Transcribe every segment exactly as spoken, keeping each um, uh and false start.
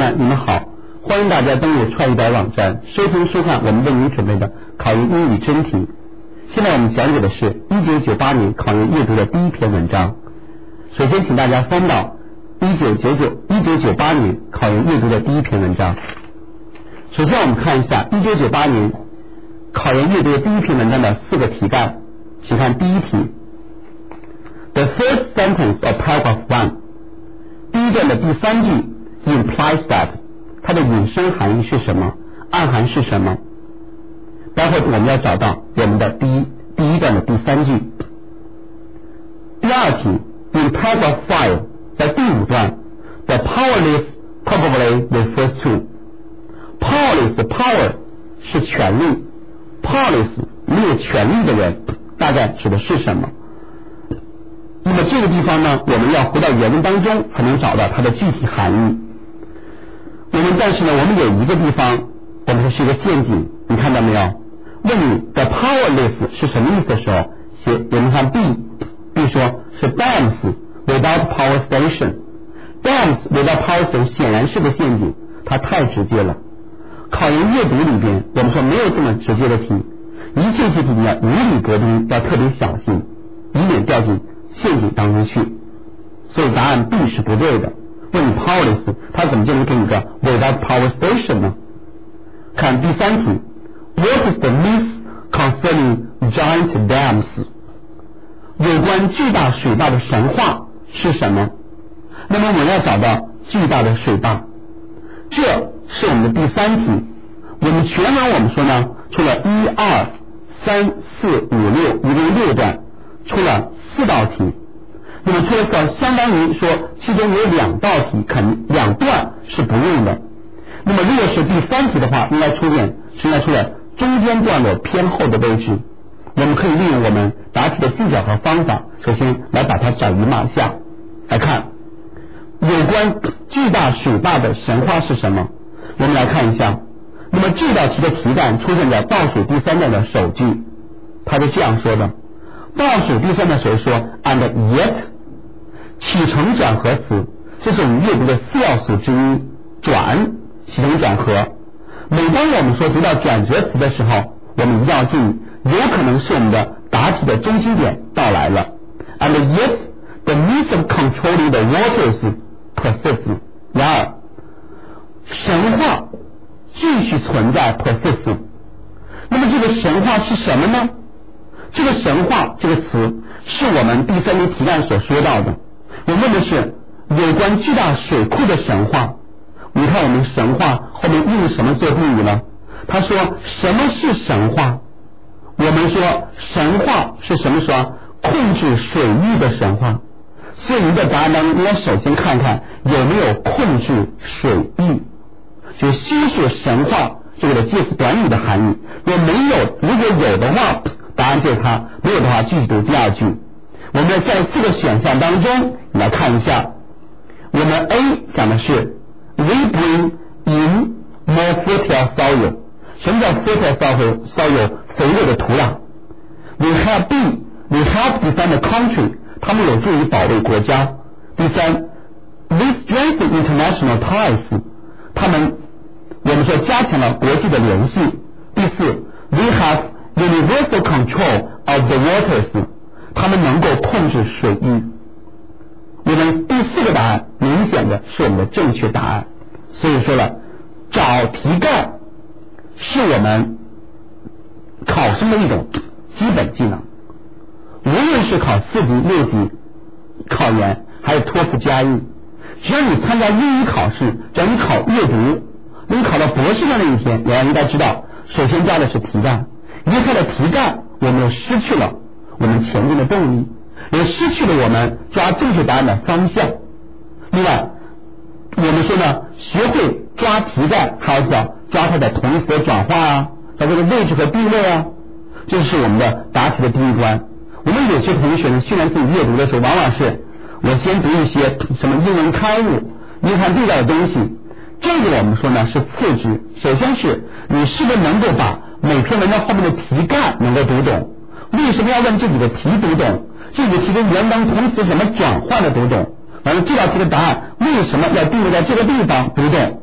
们，你们好，欢迎大家登录创意百网站，收听收看我们为您准备的考研英语真题。现在我们讲解的是一九九八年考研阅读的第一篇文章。首先请大家翻到一九九九一九九八年考研阅读的第一篇文章。首先我们看一下一九九八年考研阅读的第一篇文章的四个题干，请看第一题 The first sentence of paragraph one， 第一段的第三句 implies that， 它的引申含义是什么，暗含是什么。待会我们要找到我们的第一第一段的第三句。第二题 in paragraph five， 在第五段 the powerless probably refers to， powerless power 是权力， powerless 没有权力的人大概指的是什么。那么这个地方呢，我们要回到原文当中才能找到它的具体含义。我们但是呢，我们有一个地方我们说是一个陷阱，你看到没有？问你 the powerless 是什么意思的时候，写我们看 B， B 说是 dams without power station， dams without power station 显然是个陷阱，它太直接了。考研阅读里边我们说没有这么直接的题，一切题题要如履薄冰，要特别小心，以免掉进陷阱当中去。所以答案 B 是不对的。问你 powerless 它怎么就能给你个 without power station 呢？看第三题 What is the myth concerning giant dams？ 有关巨大水坝的神话是什么？那么我们要找到巨大的水坝，这是我们的第三题。我们全文我们说呢，出了一二三四五六，一共六段，出了四道题。那么出了四，相当于说其中有两道题肯两段是不用的。那么如果是第三题的话，应该出现是应该出了中间段落偏后的位置。我们可以利用我们答题的技巧和方法，首先来把它转移马下来看有关巨大水坝的神话是什么。我们来看一下，那么这道题的题干出现在倒数第三段的首句，它是这样说的，倒数第三段时候说 and yet， 起承转合词，这是我们阅读的四要素之一，转起承转合。每当我们说读到转折词的时候，我们一定要注意，有可能是我们的答题的中心点到来了。 and yet the means of controlling the waters persists， 然而神话继续存在 persists。 那么这个神话是什么呢？这个神话这个词是我们第三题题干所说到的，我问的是有关巨大水库的神话。你看我们神话后面用什么做定语呢？他说什么是神话？我们说神话是什么说控制水域的神话。所以你在答案当中应该首先看看有没有控制水域，就修饰神话这个的介词短语的含义。如果没有，如果有的话，答案就是它；没有的话，继续读第二句。我们在四个选项当中，你来看一下。我们 A 讲的是 We bring in more fertile soil。 什么叫 fertile soil？ soil 肥沃的土壤。 We help B We help defend the country， 他们有助于保卫国家。第三 We strengthen international ties， 他们我们说加强了国际的联系。第四 We have universal control of the waters， 他们能够控制水域。我们第四个答案明显的是我们的正确答案。所以说了，找题干是我们考生的一种基本技能，无论是考四级六级考研还是托福加一，只要你参加英语考试，只要你考阅读，你考到博士的那一天，你要应该知道首先加的是题干，离开了题干我们失去了我们前进的动力，也失去了我们抓正确答案的方向。另外我们说呢，学会抓题干还要叫抓它的同义词的转化啊，它这个位置和定位啊，这是我们的答题的第一关。我们有些同学呢，训练自己阅读的时候，往往是我先读一些什么英文刊物、英汉对照的东西，这个我们说呢是次之。首先是你是不是能够把每篇文章后面的题干能够读懂，为什么要问这几个题读懂，这个题跟原当同词什么转换的读懂，然后这道题的答案为什么要定位在这个地方读懂，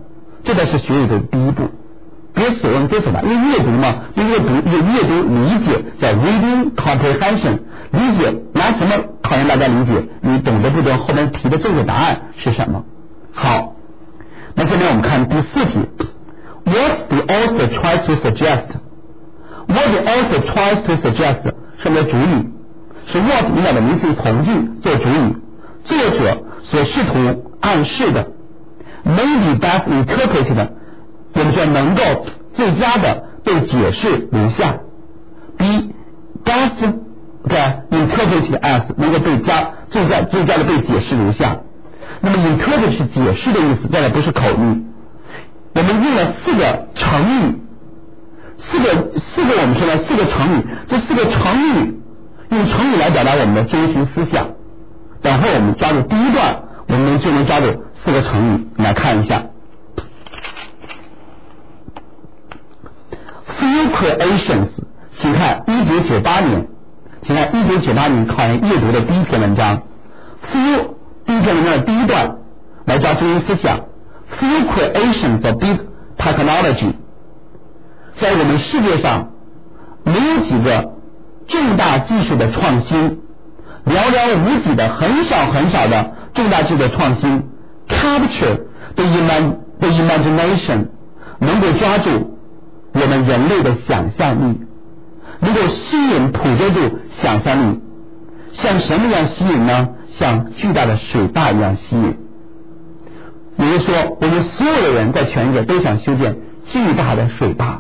这才是学阅读的第一步。别所用别所吧，因为阅读嘛，因为阅读阅读理解叫 reading comprehension， 理解拿什么考验大家理解？你懂得不懂后面题的正确答案是什么？好，那下面我们看第四题 ，What the author tries to suggest？What the author tries to suggest 是我们的主语，是 what 引导的名词从句做主语，作者所试图暗示的 may be best interpreted， 我们说能够最佳的被解释如下 be best 的 interpreted as 能够被加最佳最佳的被解释如下。那么 interpret 是解释的意思，再来不是口语。我们用了四个成语，四个四个我们说了四个成语，这四个成语用成语来表达我们的中心思想。等会我们抓住第一段，我们就能抓住四个成语，来看一下。Few creations， 请看一九九八年，请看一九九八年考研阅读的第一篇文章。Few 第一篇文章的第一段来抓中心思想。Few creations of big technology， 在我们世界上没有几个重大技术的创新，寥寥无几的很少很少的重大技术的创新 capture the, imag, the imagination， 能够抓住我们人类的想象力，能够吸引捕捉住想象力。像什么样吸引呢？像巨大的水坝一样吸引。比如说我们所有的人在全世界都想修建巨大的水坝。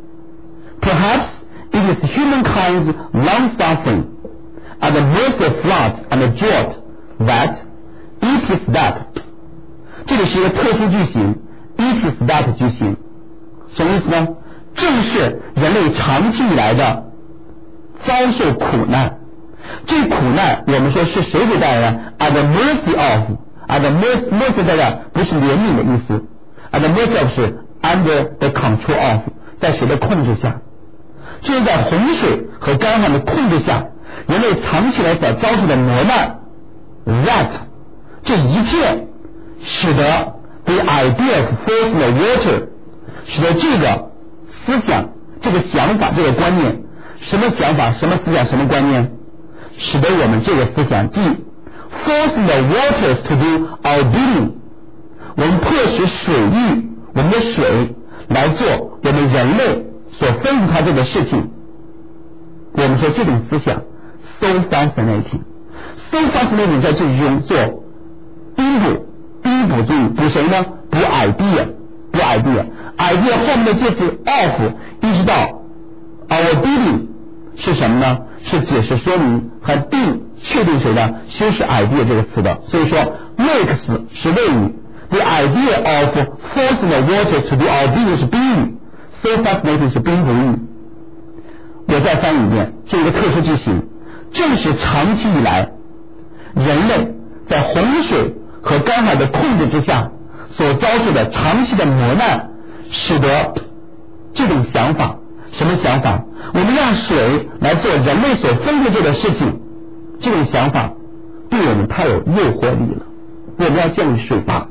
Perhaps it is humankind's long suffering at the mercy of flood and drought that it is that， 这里是一个特殊句型 it is that 句型，什么意思呢？正是人类长期以来的遭受苦难，这苦难我们说是谁给带来的？ at the mercy of at the mercy mercy 在这不是怜悯的意思， at the mercy of 是 under the control of 在谁的控制下，就是在洪水和干旱的控制下，人类长期来所遭受的磨难 that 这一切使得 the idea of forcing the water 使得这个思想这个想法这个观念，什么想法什么思想什么观念，使得我们这个思想即 forcing the waters to do our bidding， 我们迫使水域我们的水来做我们人类所吩咐它做的事情。我们说这种思想 so fascinating so fascinating 在这句中做宾补宾补注意补谁呢？补 idea 补 idea idea 后面的介词 of 一直到 our bidding 是什么呢？是解释说明和定确定谁的修饰 idea 这个词的。所以说 makes 是谓语， the idea of forcing the waters to do our bidding 是宾语， so fascinating 是宾补语。我再翻译一遍，这个特殊句型正是长期以来人类在洪水和干旱的控制之下所遭受的长期的磨难，使得这种想法，什么想法？我们让水来做人类所吩咐做的事情，这种想法对我们太有诱惑力了。我们要建立水坝，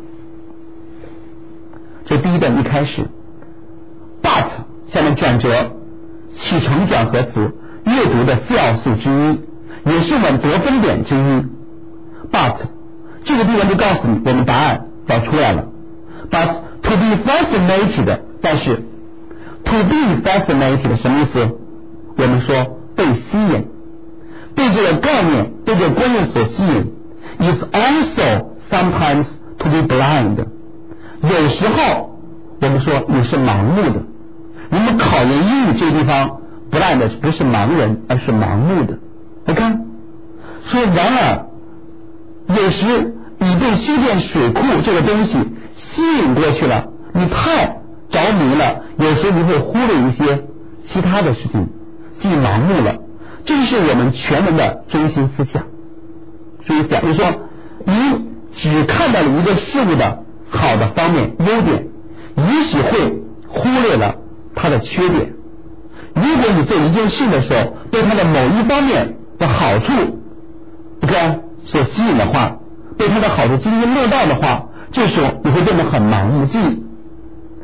这第一段一开始 but 下面转折起承转合词阅读的四要素之一，也是我们得分点之一。 but 这个地方就告诉你我们答案要出来了。 but to be fascinated， 但是 to be fascinated 什么意思？我们说被吸引，被这个概念被这个观念所吸引。 is also sometimes to be blind， 有时候我们说也是盲目的。我们考研英语这个地方 blind 不是盲人，而是盲目的。你看说然而有时你被修建水库这个东西吸引过去了，你太着迷了，有时你会忽略一些其他的事情，即盲目了。这是我们全文的中心思想。所以讲就是说你只看到了一个事物的好的方面优点，也许会忽略了它的缺点。如果你做一件事的时候对它的某一方面的好处不该所吸引的话，对它的好处津津乐道的话，这时候你会变得很盲目。即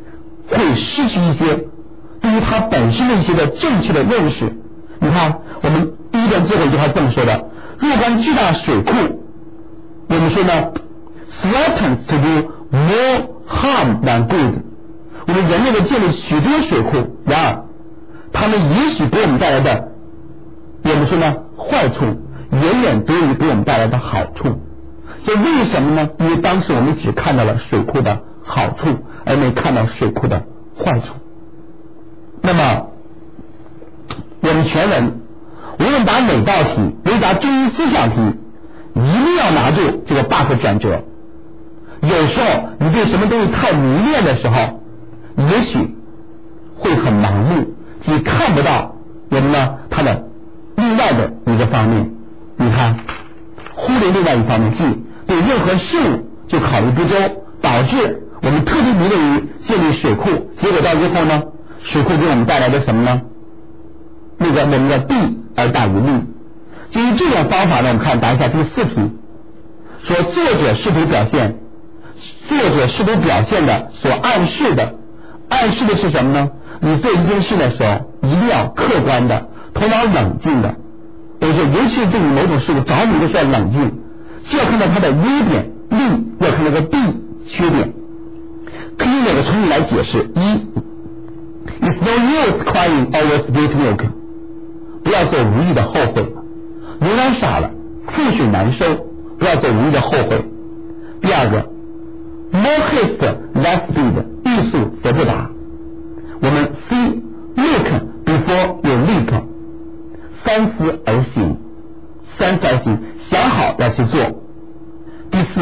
会失去一些对于它本身的一些的正确的认识。你看我们第一段最后一句话这么说的，若干巨大水库，我们说呢 threatens to do more harm than good， 我们人类的建立许多水库，然而它们也许给我们带来的我们说呢坏处远远多于给我们带来的好处。这为什么呢？因为当时我们只看到了水库的好处，而没看到水库的坏处。那么我们全文无论答哪道题，尤其答中医思想题，一定要拿住这个 but 转折。有时候你对什么东西太迷恋的时候，也许会很盲目，即看不到我们呢它的另外的一个方面。你看忽略另外一方面，即对任何事物就考虑不周，导致我们特别迷恋于建立水库，结果到最后呢，水库给我们带来的什么呢？那个我们的弊而大于利。基于这种方法呢，我们看答一下第四题，说作者试图表现作者试图表现的所暗示的暗示的是什么呢？你做一件事的时候一定要客观的，头脑冷静的，也就是尤其是对于某种事物着迷的时候冷静，就要看到它的优点利，要看那个弊缺点。可以用两个成语来解释。一 It's no use crying over spilt milk， 不要做无意的后悔，牛奶洒了覆水难收，不要做无意的后悔。第二个 More haste less speed， 欲速则不达。我们 C look before you leap， 三思而行，三思而行，想好要去做。第四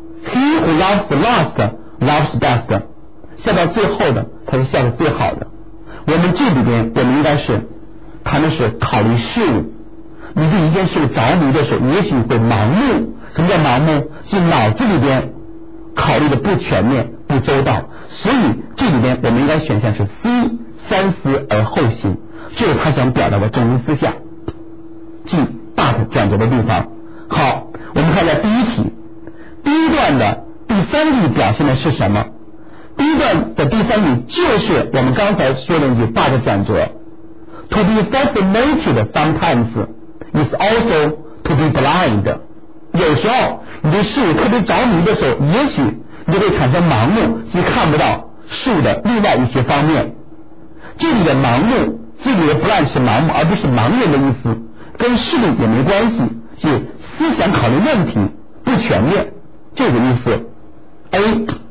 He who loves last loves best， 笑到最后的才是笑得最好的。我们这里边我们应该是谈的是考虑事物，你对一件事着迷的时候，也许会盲目。什么叫盲目？就脑子里边考虑的不全面不周到，所以这里边我们应该选项是 C， 三思而后行，这是他想表达的中心思想，即 but 转折的地方。好，我们看一下第一题，第一段的第三题表现的是什么？第一段的第三题就是我们刚才说的那句 but 转折。 To be fascinated sometimes is also to be blind。 有时候你对事物特别着迷的时候，也许你就会产生盲目，即看不到事物的另外一些方面。这里的盲目，这里的 blind 是盲目而不是盲人的意思，跟视力也没关系，是思想考虑问题不全面，这个意思。 A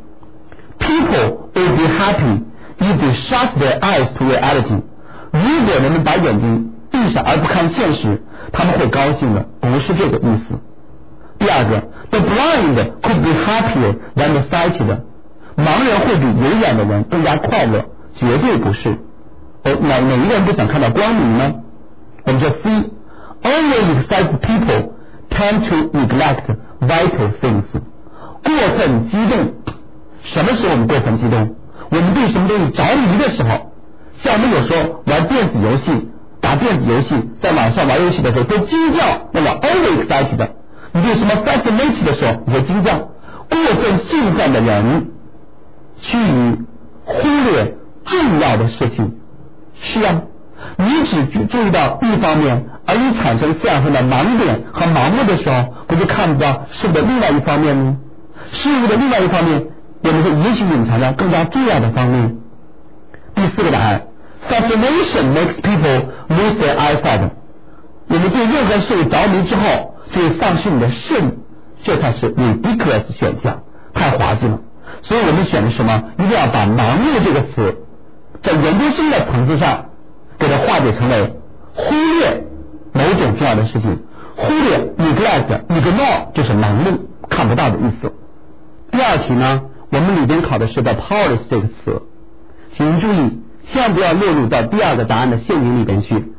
People will be happy if they shut their eyes to reality。 如果人们把眼睛闭上而不看现实，他们会高兴的，不是这个意思。第二个 The blind could be happier than the sighted， 盲人会比有眼的人更加快乐，绝对不是。哪哪一个人不想看到光明呢？我们说 C Only excited people tend to neglect vital things。 过分激动，什么时候我们过分激动？我们对什么东西着迷的时候，像我们有时候玩电子游戏，打电子游戏，在网上玩游戏的时候都惊叫，那么 over excited。 你对什么 fascinated 的时候你会惊叫。过分兴奋的人趋于忽略重要的事情。是啊，你只注意到一方面，而你产生思想上的盲点和盲目的时候，不就看不到事物的另外一方面吗？事物的另外一方面，我们说也许隐藏着更加重要的方面。第四个答案 Fascination makes people lose their eyesight。 我们对任何事物着迷之后就会丧失你的视力，这才是 ridiculous 选项，太滑稽了。所以我们选的什么？一定要把盲目这个词在研究生的层次上给它化解成为忽略某种重要的事情，忽略 neglect ignore 就是盲目看不到的意思。第二题呢，我们里边考的是 the powerless 这个词，请注意千万不要落入到第二个答案的陷阱里边去。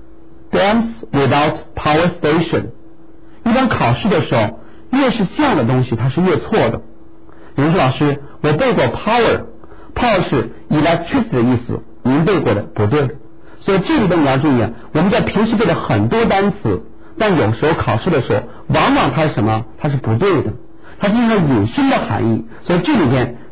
Dams without power station， 一般考试的时候越是像的东西它是越错的。比如说老师我背过 power， power 是 electricity 的意思，您背过的不对。所以这里边你要注意啊，我们在平时背了很多单词，但有时候考试的时候往往它是什么？它是不对的，它经常隐身的含义。所以这里边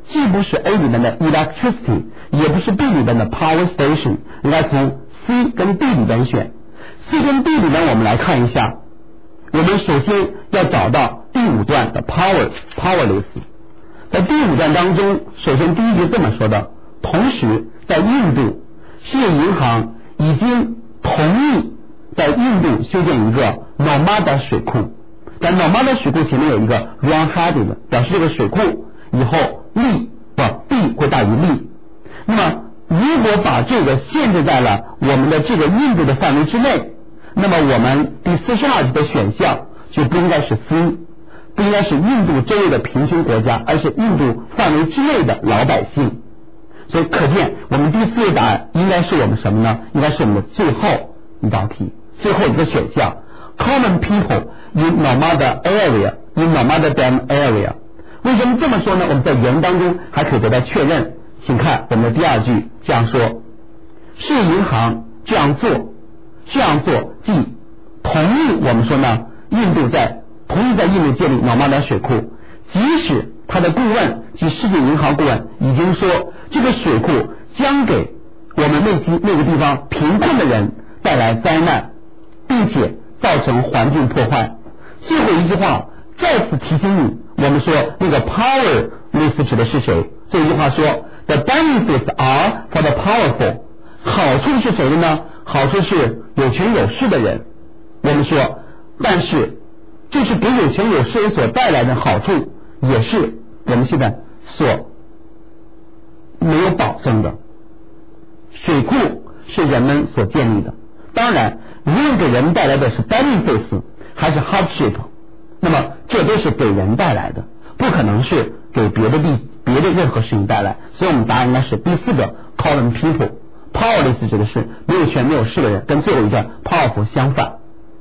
既不是 A 里面的 electricity， 也不是 B 里面的 power station， 应该从 C 跟 D 里边选。C 跟 D 里边我们来看一下，我们首先要找到第五段的 power powerless。在第五段当中，首先第一句这么说的，同时在印度，世界银行已经同意在印度修建一个 Narmada 水库，在 Narmada 水库前面有一个 wrong-headed， 表示这个水库以后利不弊会大于利。那么如果把这个限制在了我们的这个印度的范围之内，那么我们第四十二题的选项就不应该是 C， 不应该是印度周围的贫穷国家，而是印度范围之内的老百姓。所以可见我们第四个答案应该是我们什么呢？应该是我们的最后一道题，最后一个选项 Common people in Narmada area in Narmada Dam area。 为什么这么说呢？我们在原文当中还可以得到确认，请看我们的第二句这样说，世界银行这样做这样做即同意我们说呢，印度在同意在印度建立 Narmada 水库，即使他的顾问及世界银行顾问已经说这个水库将给我们那地那个地方贫困的人带来灾难，并且造成环境破坏。最后一句话再次提醒你，我们说那个 powerless 指的是谁？这一句话说 The benefits are for the powerful， 好处是谁的呢？好处是有权有势的人。我们说但是这是给有权有势人所带来的好处，也是我们现在所没有保证的。水库是人们所建立的，当然无论给人们带来的是 benefits 还是 hardship， 那么这都是给人带来的，不可能是给别的利别的任何事情带来。所以我们答案应该是第四个 common people。 powerless 指的是没有权没有势的人，跟最后一个 powerful 相反。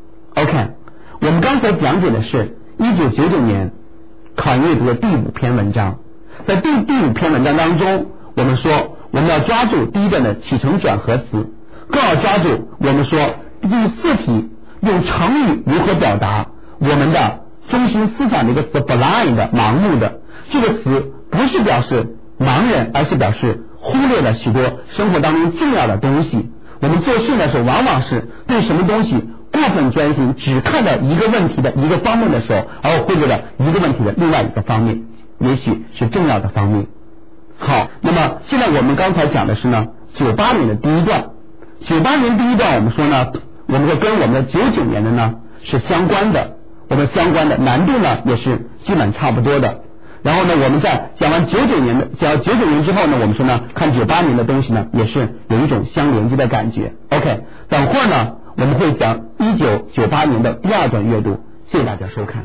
OK， 我们刚才讲解的是一九九九年考研阅读的第五篇文章。在第第五篇文章当中，我们说我们要抓住第一段的起承转合词，更要抓住我们说第四题用成语如何表达我们的中心思想的一个词 blind 盲目的。这个词不是表示盲人，而是表示忽略了许多生活当中重要的东西。我们做事的时候往往是对什么东西过分专心，只看到一个问题的一个方面的时候，而忽略了一个问题的另外一个方面，也许是重要的方面。好，那么现在我们刚才讲的是呢九八年的第一段。九八年第一段我们说呢，我们说跟我们的九九年的呢是相关的，我们相关的难度呢也是基本差不多的。然后呢我们在讲完九九年的讲九九年之后呢，我们说呢看九八年的东西呢也是有一种相连接的感觉。 OK， 等会儿呢我们会讲一九九八年的第二段阅读。谢谢大家收看。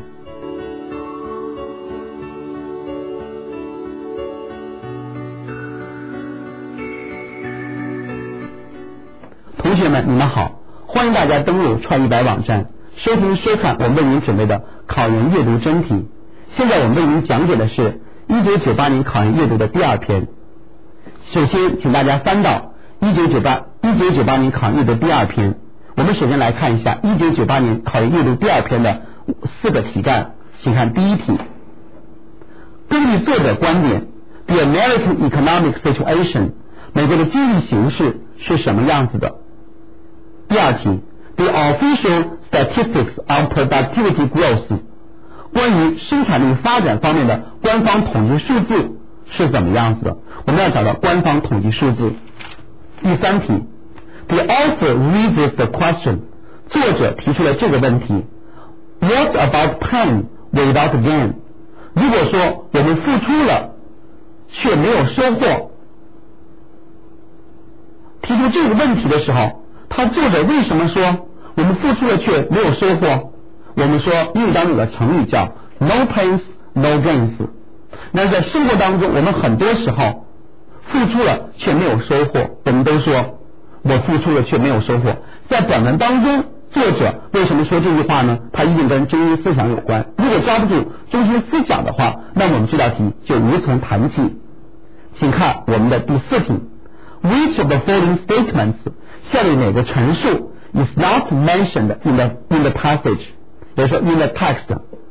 同学们你们好，欢迎大家登录创一百网站收听收看我们为您准备的考研阅读真题。现在我们为您讲解的是一九九八年考研阅读的第二篇。首先请大家翻到一九九八年考研阅读第二篇。我们首先来看一下一九九八年考研阅读第二篇的四个题干。请看第一题，根据作者观点 The American economic situation， 美国的经济形势是什么样子的？第二题 The official statistics on productivity growth， 关于生产力发展方面的官方统计数字是怎么样子的？我们要找到官方统计数字。第三题 The author raises the question， 作者提出了这个问题 What about pain without gain？ 如果说我们付出了却没有收获，提出这个问题的时候，他作者为什么说我们付出了却没有收获？我们说英语当中有个成语叫 no pains no gains。 那在生活当中我们很多时候付出了却没有收获，我们都说我付出了却没有收获。在本文当中作者为什么说这句话呢？它一定跟中心思想有关。如果抓不住中心思想的话，那么我们这道题就无从谈起。请看我们的第四题 Which of the following statements， 下列哪个陈述 is not mentioned in the, in the passage， 也就是说 in the text。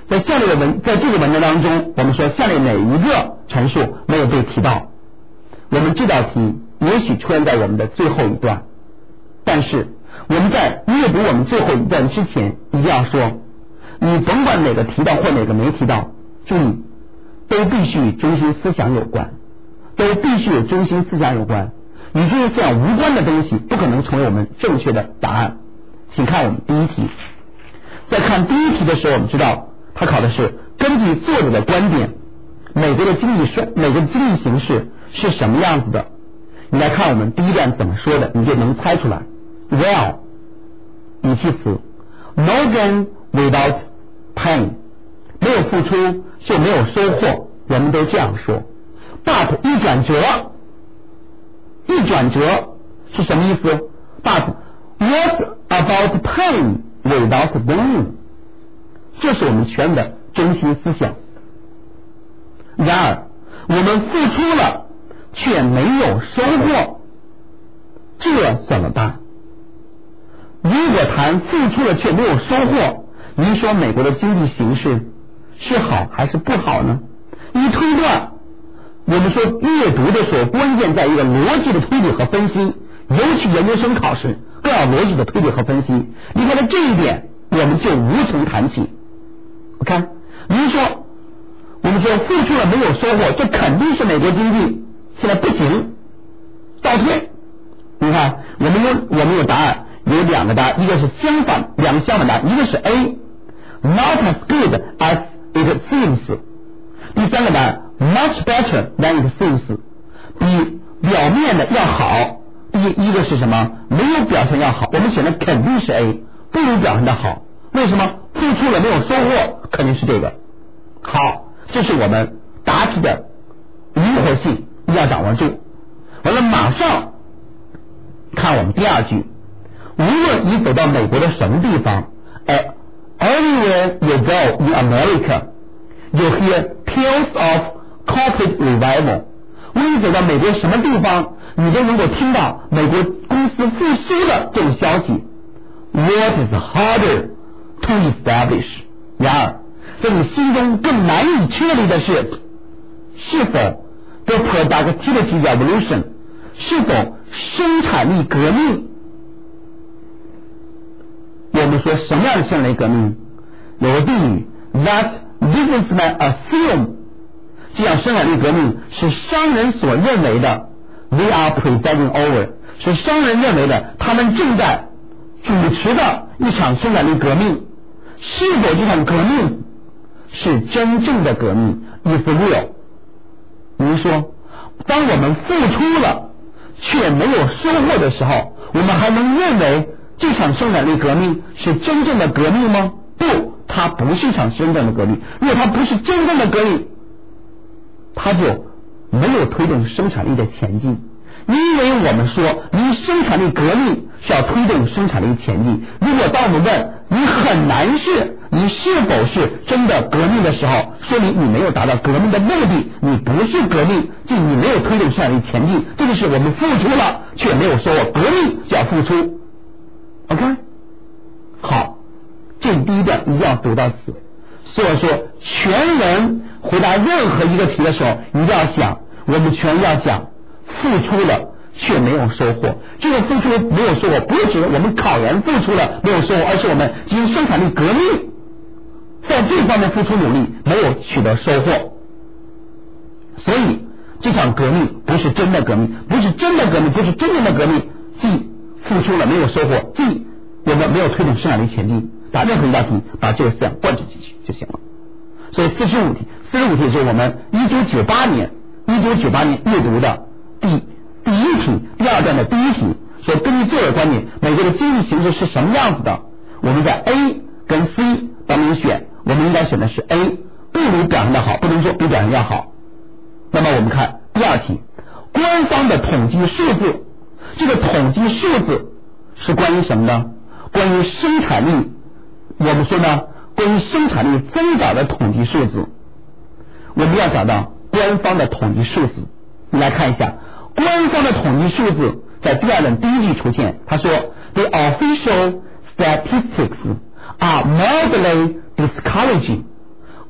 在下列的文，在这个文章当中，我们说下列哪一个陈述没有被提到？我们这道题也许出现在我们的最后一段，但是我们在阅读我们最后一段之前，一定要说，你甭管哪个提到或哪个没提到，注意，都必须与中心思想有关，都必须与中心思想有关，与中心思想无关的东西不可能成为我们正确的答案。请看我们第一题，在看第一题的时候，我们知道它考的是根据作者的观点，美国的经济衰，美国的经济形势是什么样子的？你来看我们第一段怎么说的，你就能猜出来。Well， 语气词 ，no gain without pain， 没有付出就没有收获，人们都这样说。But 一转折，一转折是什么意思 ？But what about pain without gain？ 这是我们全的中心思想。然而，我们付出了却没有收获，这怎么办？如果谈付出了却没有收获，您说美国的经济形势是好还是不好呢？一推断，我们说阅读的时候，关键在一个逻辑的推理和分析，尤其研究生考试更要逻辑的推理和分析。离开了这一点，我们就无从谈起。我看，您说，我们说付出了没有收获，这肯定是美国经济现在不行，倒退。你看，我们有我们有答案，有两个答案，一个是相反，两个相反答案，一个是 A，not as good as it seems， 第三个答案 much better than it seems， 比表面的要好。第一个是什么？没有表现要好，我们选的肯定是 A， 不如表现的好。为什么？付出了没有收获，肯定是这个。好，这是我们答题的灵活性要掌握住。完了，马上看我们第二句，无论你走到美国的什么地方，哎 ，everywhere you go in America, you hear tales of corporate revival。无论你走到美国什么地方，你都能够听到美国公司复苏的这种消息。What is harder to establish？ 然而，在你心中更难以确立的是，是否 the productivity revolution， 是否生产力革命？我们说什么样的生产力革命？有个定语 that businessmen assume， 这样生产力革命是商人所认为的 they are presiding over， 是商人认为的他们正在主持的一场生产力革命。是否这场革命是真正的革命 is real？ 您说，当我们付出了却没有收获的时候，我们还能认为这场生产力革命是真正的革命吗？不，它不是一场真正的革命。如果它不是真正的革命，它就没有推动生产力的前进。因为我们说你生产力革命是要推动生产力前进，如果当我们问你很难是你是否是真的革命的时候，说明你没有达到革命的目的，你不是革命，即你没有推动生产力前进。这就是我们付出了却没有收获，革命就要付出。 OK， 好，这第一段一定要读到此。所以说全文回答任何一个题的时候，一定要想，我们全要讲付出了却没有收获。这个付出没有收获，不是指我们考研付出了没有收获，而是我们进行生产力革命，在这方面付出努力没有取得收获。所以这场革命不是真的革命，不是真的革命，不是真正的革命，既付出了没有收获，既我们没有推动生产力前进。答任何一道题，把这个思想贯彻进去就行了。所以四十五题，四十五题是我们一九九八年一九九八年阅读的第第一题，第二段的第一题，说根据作者观点，美国的经济形势是什么样子的？我们在 A 跟 C 当中选，我们应该选的是 A， 不如表现的好，不能说比表现要好。那么我们看第二题，官方的统计数字，这个统计数字是关于什么呢？关于生产力，我们说呢，关于生产力增长的统计数字，我们要找到官方的统计数字。你来看一下，官方的统计数字在第二段第一句出现，他说 The official statistics are mildly discouraging。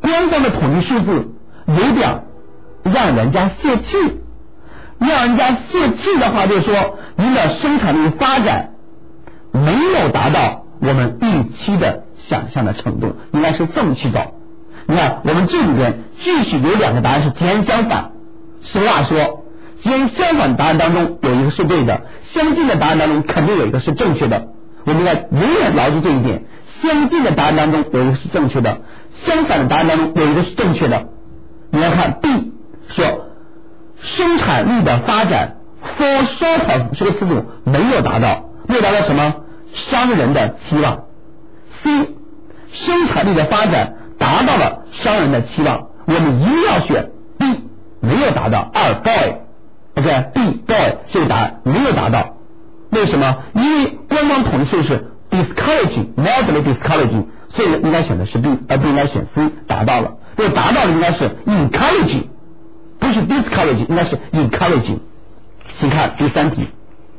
官方的统计数字有点让人家泄气，让人家泄气的话，就是说您的生产力发展没有达到我们预期的想象的程度，应该是这么去走。你看我们这里边继续有两个答案是截然相反，实话说截然相反的答案当中有一个是对的，相近的答案当中肯定有一个是正确的，我们应该永远牢记这一点，相近的答案当中有一个是正确的，相反的答案当中有一个是正确的。你来看 B 说生产力的发展 fall short of 这个词组没有达到，没有达到什么商人的期望。 C 生产力的发展达到了商人的期望，我们一定要选 B 没有达到。二 boy OK B boy 这个答案没有达到，为什么？因为官方统计数是 discouraging moderately discouraging， 所以应该选的是 B 而不应该选 C， 达到了。如果达到了应该是 encouraging， 不是 discouraging， 应该是 encouraging。 请看第三题，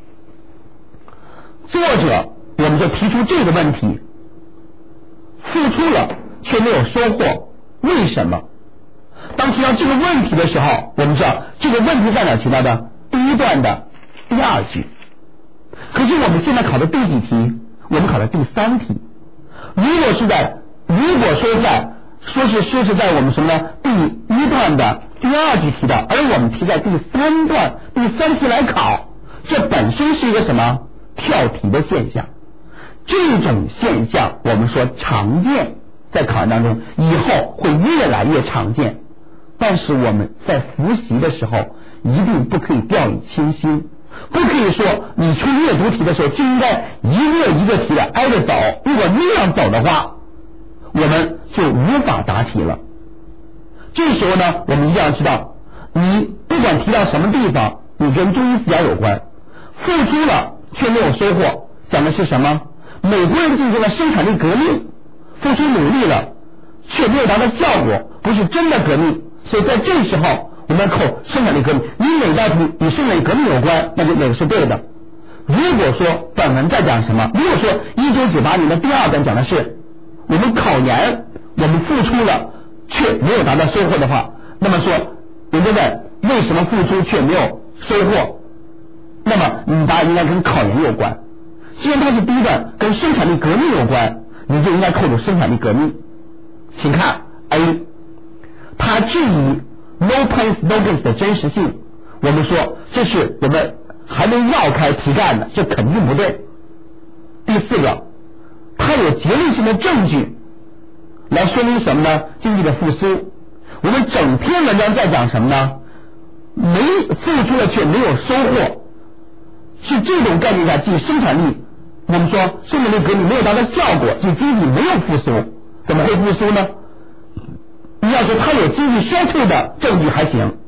作者我们就提出这个问题，付出了却没有收获，为什么？当提到这个问题的时候，我们知道这个问题在哪提到的？第一段的第二句。可是我们现在考的第几题？我们考的第三题。如果是在如果说在说是说是在我们什么呢？第一段的第二句提到，而我们提在第三段第三题来考，这本身是一个什么跳题的现象。这种现象我们说常见，在考研当中以后会越来越常见，但是我们在复习的时候一定不可以掉以轻心，不可以说你出阅读题的时候就应该一个一个题的挨着走，如果那样走的话我们就无法答题了。这时候呢我们一定要知道，你不管提到什么地方，你跟中医思想有关，付出了却没有收获，讲的是什么？美国人进行了生产力革命，付出努力了却没有达到效果，不是真的革命，所以在这时候我们要扣生产力革命。你哪道题与生产力革命有关，那就哪个是对的。如果说本文在讲什么，如果说一九九八年的第二段讲的是我们考研我们付出了却没有达到收获的话，那么说人家问为什么付出却没有收获，那么你答案应该跟考研有关。既然它是第一段跟生产力革命有关，你就应该扣住生产力革命。请看 A， 他质疑 no pain slogans 的真实性，我们说这是我们还没绕开题干的，这肯定不对。第四个，他有结论性的证据来说明什么呢？经济的复苏。我们整篇文章在讲什么呢？没付出了却没有收获，是这种概念下，即生产力，我们说生产力革命没有达到效果，即经济没有复苏。怎么会复苏呢？你要说他有经济衰退的证据还行。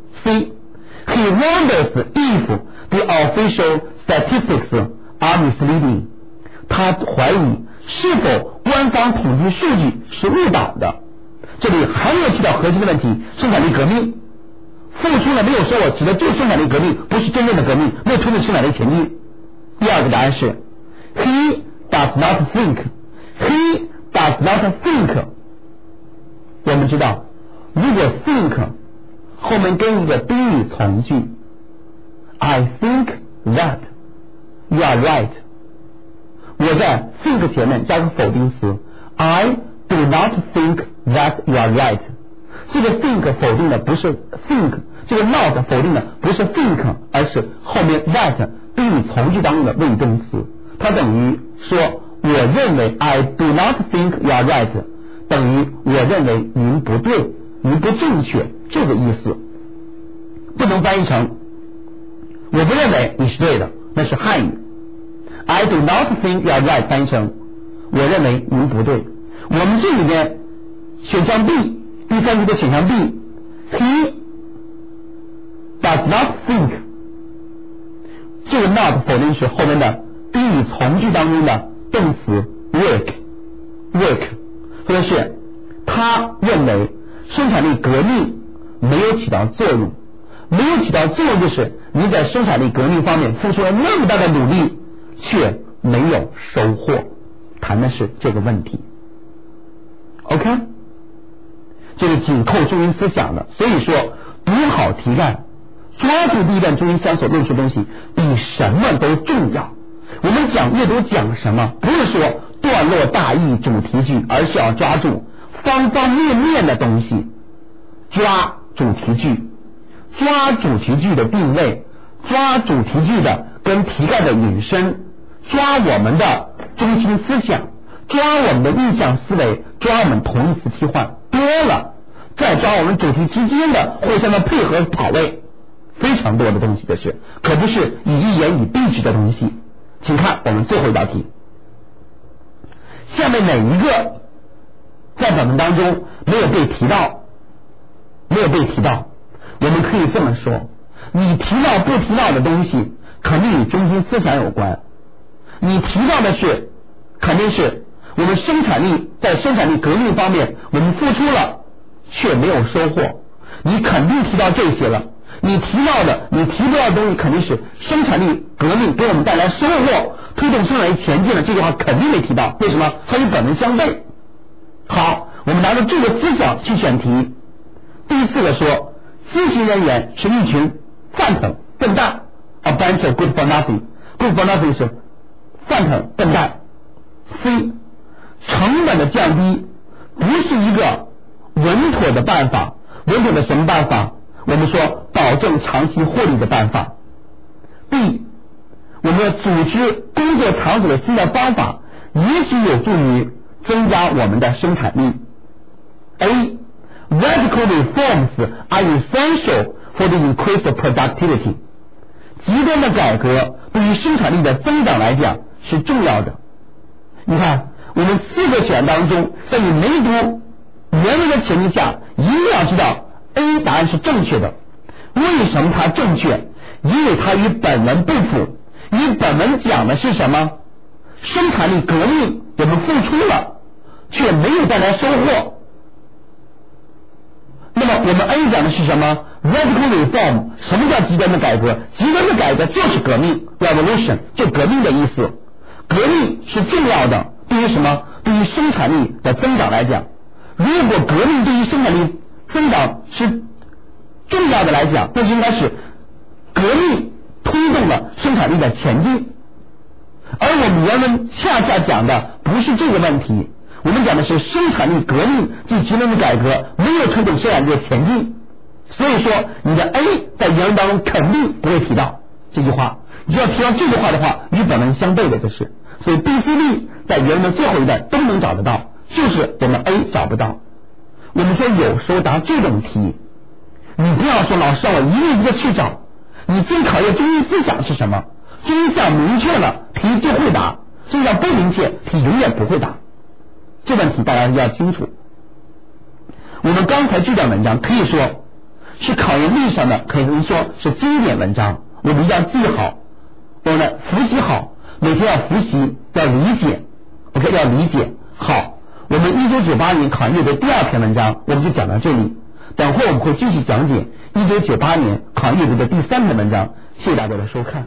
C He wonders if the official statistics are misleading， 他怀疑是否官方统计数据是误导的。这里还没有提到核心的问题，生产力革命付出了没有收获，指的就是生产力革命，不是真正的革命，没有推动生产力前进。第二个答案是 He does not think He does not think。 我们知道如果 think 后面跟一个宾语从句 I think that you are right， 我在 think 前面加个否定词 I do not think that you are right， 这个 think 否定的不是 think， 这个 not 否定的不是 think， 而是后面 that 宾语从句当中的谓语动词，它等于说我认为 I do not think you are right 等于我认为您不对，您不正确，这个意思。不能翻译成我不认为你是对的，那是汉语。 I do not think you are right 翻译成我认为您不对。我们这里边选项 B 第三题的选项 B He does not think， 这个 not 否定是后面的宾语从句当中的动词 work work， 或者是他认为生产力革命没有起到作用。没有起到作用就是你在生产力革命方面付出了那么大的努力却没有收获，谈的是这个问题。 OK， 这个紧扣中心思想的。所以说读好题干，抓住第一段中心思想所论述的东西比什么都重要。我们讲阅读讲什么，不是说段落大意主题句，而是要抓住方方面面的东西，抓主题句，抓主题句的定位，抓主题句的跟题干的引申，抓我们的中心思想，抓我们的印象思维，抓我们同义词替换，多了再抓我们主题之间的互相的配合跑位，非常多的东西，这是可不是以一言以蔽之的东西。请看我们最后一道题，下面哪一个在本文当中没有被提到？没有被提到，我们可以这么说，你提到不提到的东西肯定与中心思想有关。你提到的是肯定是我们生产力，在生产力革命方面我们付出了却没有收获，你肯定提到这些了。你提到的你提不到的东西肯定是生产力革命给我们带来收获，推动生产力前进了，这句话肯定没提到。为什么？它与本文相悖。好，我们拿着这个思想去选题。第四个说，咨询人员是一群饭桶笨蛋 ，a bunch of good for nothing。good for nothing 是饭桶笨蛋。C， 成本的降低不是一个稳妥的办法，稳妥的什么办法？我们说保证长期获利的办法。B， 我们要组织工作场所的新的方法，也许有助于增加我们的生产力。A，Radical reforms are essential for the increase of productivity。极端的改革对于生产力的增长来讲是重要的。你看，我们四个选当中，在你没读原文的前提下，一定要知道 A 答案是正确的。为什么它正确？因为它与本文不符。与本文讲的是什么？生产力革命我们付出了，却没有带来收获。那么我们 A 讲的是什么？ Radical reform。 什么叫极端的改革？极端的改革就是革命， Revolution 就革命的意思。革命是重要的，对于什么？对于生产力的增长来讲。如果革命对于生产力增长是重要的来讲，那就应该是革命推动了生产力的前进。而我们原文恰恰讲的不是这个问题，我们讲的是生产力革命即极端的改革没有推动生产力的前进。所以说你的 A 在原文当中肯定不会提到这句话，你要提到这句话的话，与本文相悖的就是。所以 B、C、D 在原文的最后一段都能找得到，就是我们 A 找不到。我们说有时候答这种题，你不要说老师让我一个一个去找，你先考验中心思想是什么。中心思想明确了，题就会答；中心思想不明确，题永远不会答。这问题大家要清楚。我们刚才这段文章可以说是考验力上的，可以说是经典文章，我们一定要记好，我们复习好，每天要复习，要理解 OK 要理解好。我们一九九八年考研阅读第二篇文章我们就讲到这里，等会我们会继续讲解一九九八年考研阅读的第三篇文章。谢谢大家的收看。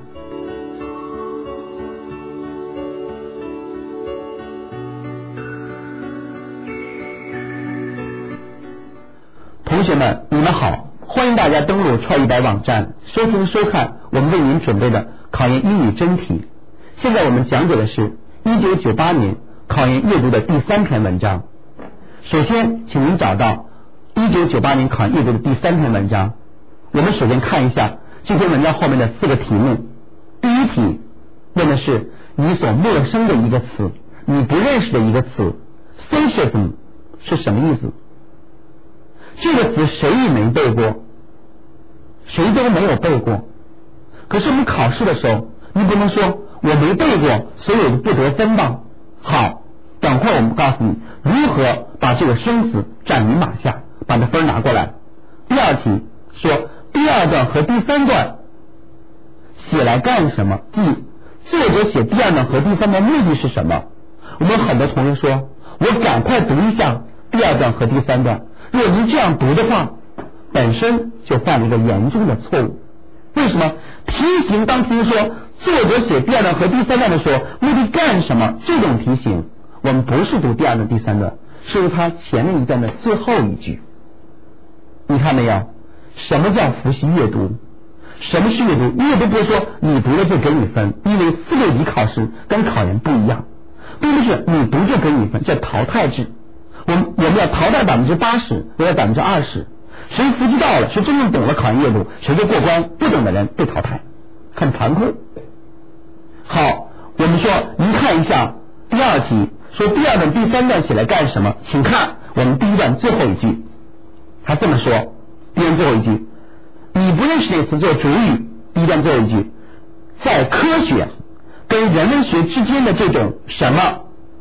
同学们你们好，欢迎大家登录创一百网站收听收看我们为您准备的考研英语真题。现在我们讲解的是一九九八年考研阅读的第三篇文章。首先请您找到一九九八年考研阅读的第三篇文章。我们首先看一下这篇文章后面的四个题目。第一题问的是你所陌生的一个词，你不认识的一个词 Socialism 是什么意思？这个词谁也没背过，谁都没有背过。可是我们考试的时候你不能说我没背过所以我就不得分吧。好，等会儿我们告诉你如何把这个生词占明码下，把这分拿过来。第二题说第二段和第三段写来干什么，即作者写第二段和第三段目的是什么。我们很多同学说我赶快读一下第二段和第三段，如果您这样读的话本身就犯了一个严重的错误。为什么？题型当题说作者写第二段和第三段的时候目的干什么，这种题型我们不是读第二段第三段，是读他前面一段的最后一句。 你看没有？什么叫复习阅读？什么是阅读？阅读不是说你读了就给你分，因为四六级考试跟考研不一样，并不是你读就给你分，叫淘汰制。我们我们要淘汰百分之八十，要百分之二十，谁复习到了，谁真正懂了考研阅读，谁就过关，不懂的人被淘汰，很残酷。好，我们说您看一下第二题，说第二段第三段写来干什么？请看我们第一段最后一句，他这么说，第一段最后一句，你不认识那个词做主语，第一段最后一句，在科学跟人文学之间的这种什么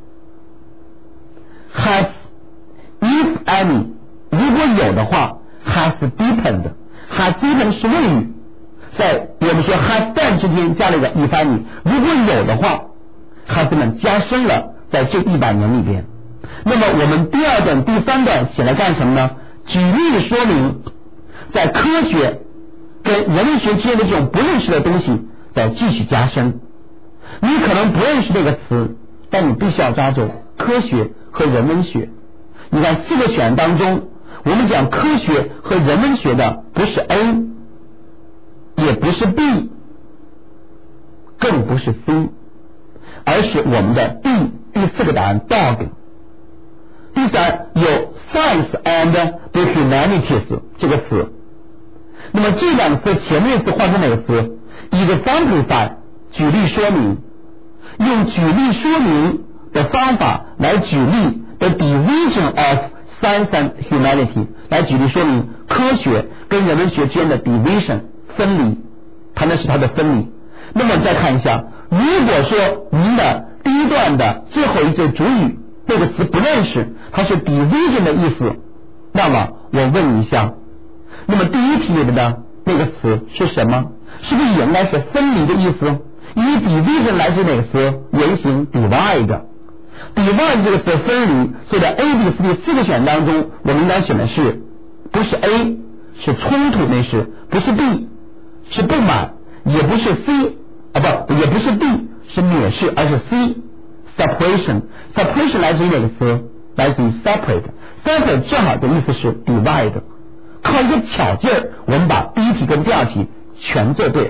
has if any， 如果有的话 has deepened， has deepened 是谓语，在我们说 has been 之间加了一个 if any， 如果有的话 has been 加深了在这一百年里边。那么我们第二段第三段写来干什么呢？举例说明在科学跟人文学之间的这种不认识的东西在继续加深。你可能不认识这个词，但你必须要抓住科学和人文学。你看四个选当中，我们讲科学和人文学的不是 A， 也不是 B， 更不是 C， 而是我们的 D， 第四个答案 dog。 第三，有 science and the humanities 这个词，那么这两个词前面是换成哪个词？ exemplify 举例说明，用举例说明的方法来举例的 division of science and humanity， 来举例说明科学跟人文学之间的 division 分离，谈的是它的分离。那么再看一下，如果说您的第一段的最后一句主语这个词不认识，它是 division 的意思，那么我问一下，那么第一题里面的那个词是什么？是不是也应该是分离的意思？因为 division 来自哪个词？原型 divide， divide 这个词分离，所以在 A B C D 四个选当中，我们应该选的是不是 A 是冲突那是，不是 B 是不满，也不是 C 啊不也不是 D 是蔑视，而是 C separation。 separation 来自于哪个词？来自于 separate， separate 正好的意思是 divide。 靠一个巧劲儿，我们把第一题跟第二题全做对了，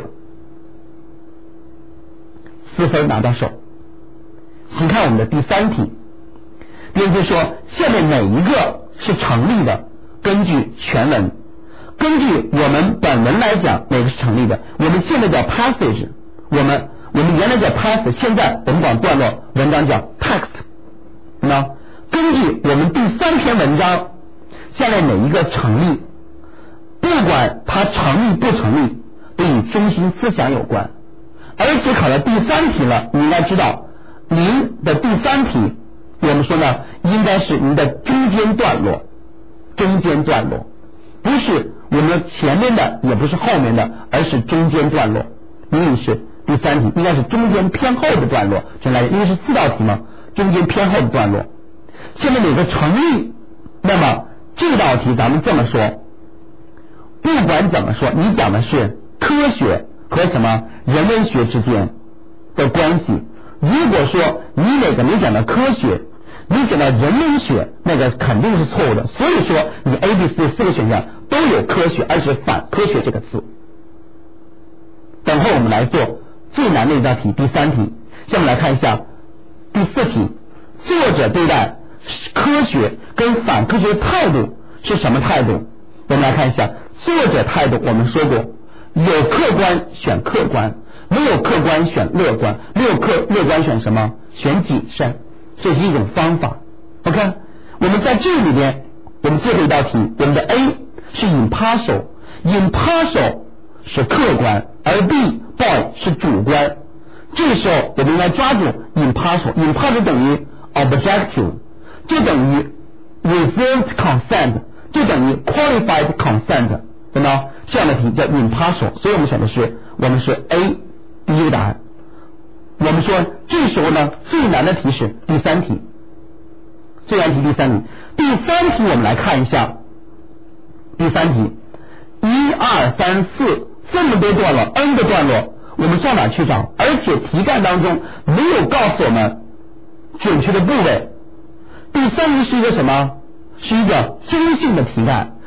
四分拿到手。请看我们的第三题，第一题说下面哪一个是成立的？根据全文，根据我们本文来讲，哪个是成立的？我们现在叫 passage， 我们我们原来叫 passage， 现在我们讲段落文章叫 text。 那根据我们第三篇文章，下列哪一个成立？不管它成立不成立，都与中心思想有关。而且考了第三题了，你应该知道您的第三题我们说呢，应该是您的中间段落，中间段落不是我们前面的，也不是后面的，而是中间段落。因为是第三题应该是中间偏后的段落，这来因为是四道题嘛，中间偏后的段落。现在哪个成立？那么这道题咱们这么说，不管怎么说，你讲的是科学和什么人文学之间的关系。如果说你哪个没讲到科学，你讲到人文学，那个肯定是错误的。所以说你 A B C 四个选项都有科学，而且反科学这个词。等会我们来做最难的一道题，第三题。下面来看一下第四题，作者对待科学跟反科学的态度是什么态度？我们来看一下作者态度。我们说过，有客观选客观，没有客观选乐观，没有客乐观选什么？选谨慎，这是一种方法。 OK， 我们在这里边，我们最后一道题，我们的 A 是 impartial， impartial 是客观，而 B boy 是主观。这个时候我们应该抓住 impartial， impartial 等于 objective， 就等于 reserved consent， 就等于 qualified consent， 对吗？这样的题叫 impartial， 所以我们选的是我们是 A 第一个答案。我们说这时候呢，最难的题是第三题，最难题第三题。第三题我们来看一下，第三题一二三四这么多段落 N 个段落，我们上哪去找？而且题干当中没有告诉我们准确的部位。第三题是一个什么？是一个中性的题干，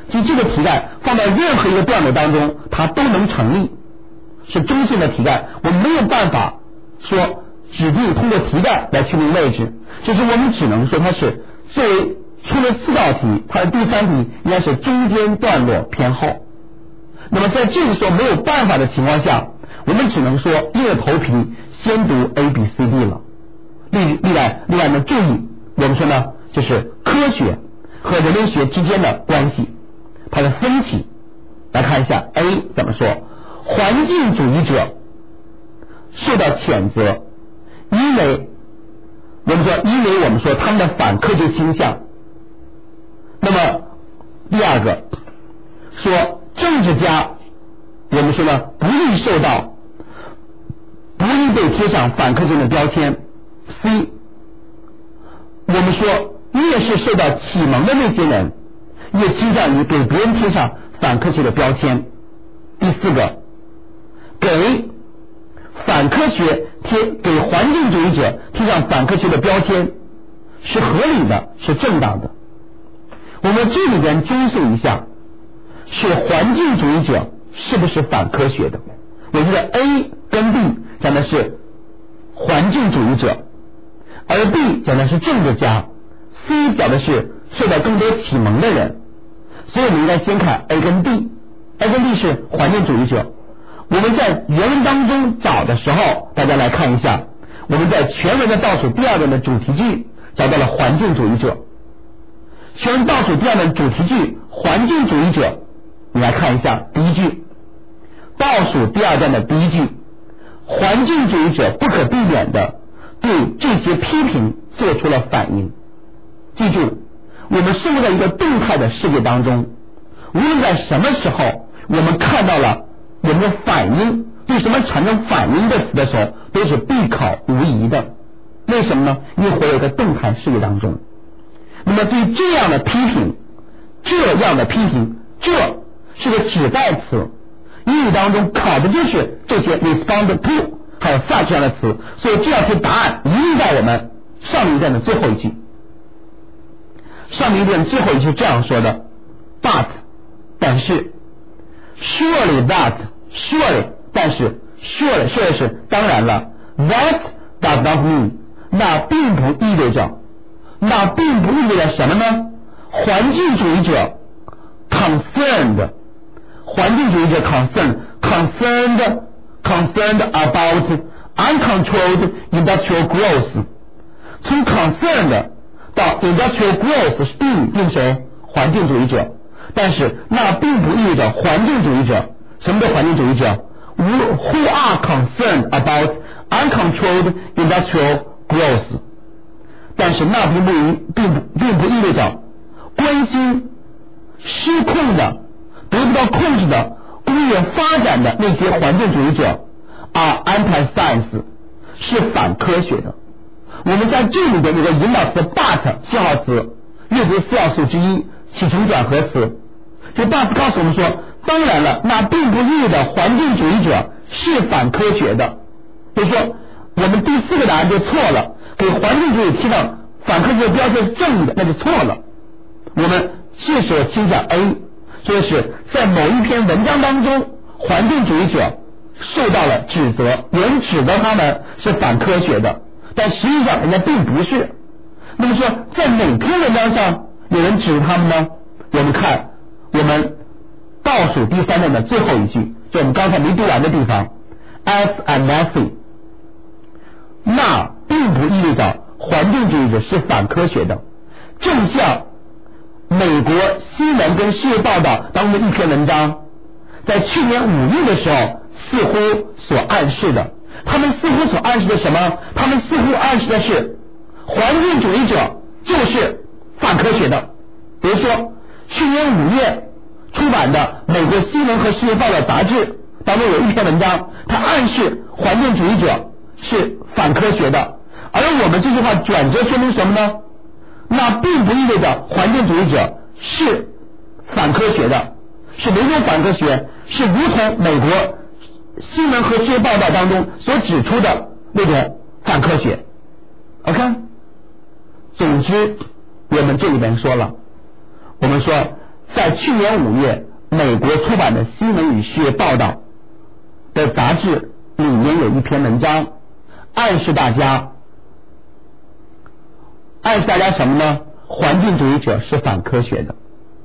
即这个题干放到任何一个段落当中，它都能成立，是中性的题干。我们没有办法说指定通过题干来确定位置，就是我们只能说它是作为出了四道题，它的第三题应该是中间段落偏后。那么在这个时候没有办法的情况下，我们只能说硬着头皮先读 A B C D 了。另另外另外呢，注意我们说呢，就是科学和人类学之间的关系，它的分歧。来看一下 A 怎么说，环境主义者受到谴责，因为我们说因为我们说他们的反科学倾向。那么第二个说政治家，我们说呢不易受到不易被贴上反科学的标签。 C 我们说越是受到启蒙的那些人，越倾向于给别人贴上反科学的标签。第四个，给反科学贴给环境主义者贴上反科学的标签是合理的，是正当的。我们这里边追溯一下，是环境主义者是不是反科学的？我觉得 A 跟 B 讲的是环境主义者，而 B 讲的是政治家， C 讲的是受到更多启蒙的人。所以我们应该先看 A 跟 B， A 跟 B 是环境主义者。我们在原文当中找的时候，大家来看一下，我们在全文的倒数第二段的主题句找到了环境主义者。全文倒数第二段主题句环境主义者，你来看一下第一句，倒数第二段的第一句，环境主义者不可避免的对这些批评做出了反应。记住，我们生活在一个动态的世界当中，无论在什么时候我们看到了我们的反应，对什么产生反应的词的时候，都是必考无疑的。为什么呢？因为活在一个动态世界当中。那么对这样的批评，这样的批评，这是个指代词，英语当中考的就是这些 respond to 还有 such 这样的词，所以这道题答案一定在我们上面一段的最后一句。上面一段最后一句这样说的 but 但是 surely that surely 但是 surely surely 是当然了 that does not mean 那并不意味着那并不意味着什么呢？环境主义者 concerned 环境主义者 concerned concerned concerned about uncontrolled industrial growth 从 concerned到 industrial growth 是定义定谁？环境主义者。但是那并不意味着环境主义者。什么叫环境主义者？ Who are concerned about uncontrolled industrial growth 但是那并不并不并不意味着关心失控的得不到控制的工业发展的那些环境主义者 are anti-science 是反科学的。我们在这里边有个引导词 but 信号词，阅读四要素之一，起承转合词。这 but 告诉我们说，当然了，那并不意味着环境主义者是反科学的。所以说我们第四个答案就错了，给环境主义贴上反科学的标签是正的，那就错了。我们这时候倾向 A， 说的是在某一篇文章当中，环境主义者受到了指责，有人指责他们是反科学的，但实际上人家并不是。那么说在哪篇文章上有人指他们呢？我们看我们倒数第三段的最后一句，就我们刚才没读完的地方 as and nothing 那并不意味着环境主义者是反科学的。正像美国新闻跟世界报道当中的一篇文章在去年五月的时候似乎所暗示的，他们似乎所暗示的什么？他们似乎暗示的是环境主义者就是反科学的。比如说去年五月出版的美国新闻和世界报道杂志当中有一篇文章，它暗示环境主义者是反科学的。而我们这句话转折说明什么呢？那并不意味着环境主义者是反科学的，是哪种反科学？是如同美国新闻和世界报道当中所指出的那种反科学。 OK， 总之我们这里边说了，我们说在去年五月美国出版的《新闻与事业报道》的杂志里面有一篇文章，暗示大家暗示大家什么呢？环境主义者是反科学的。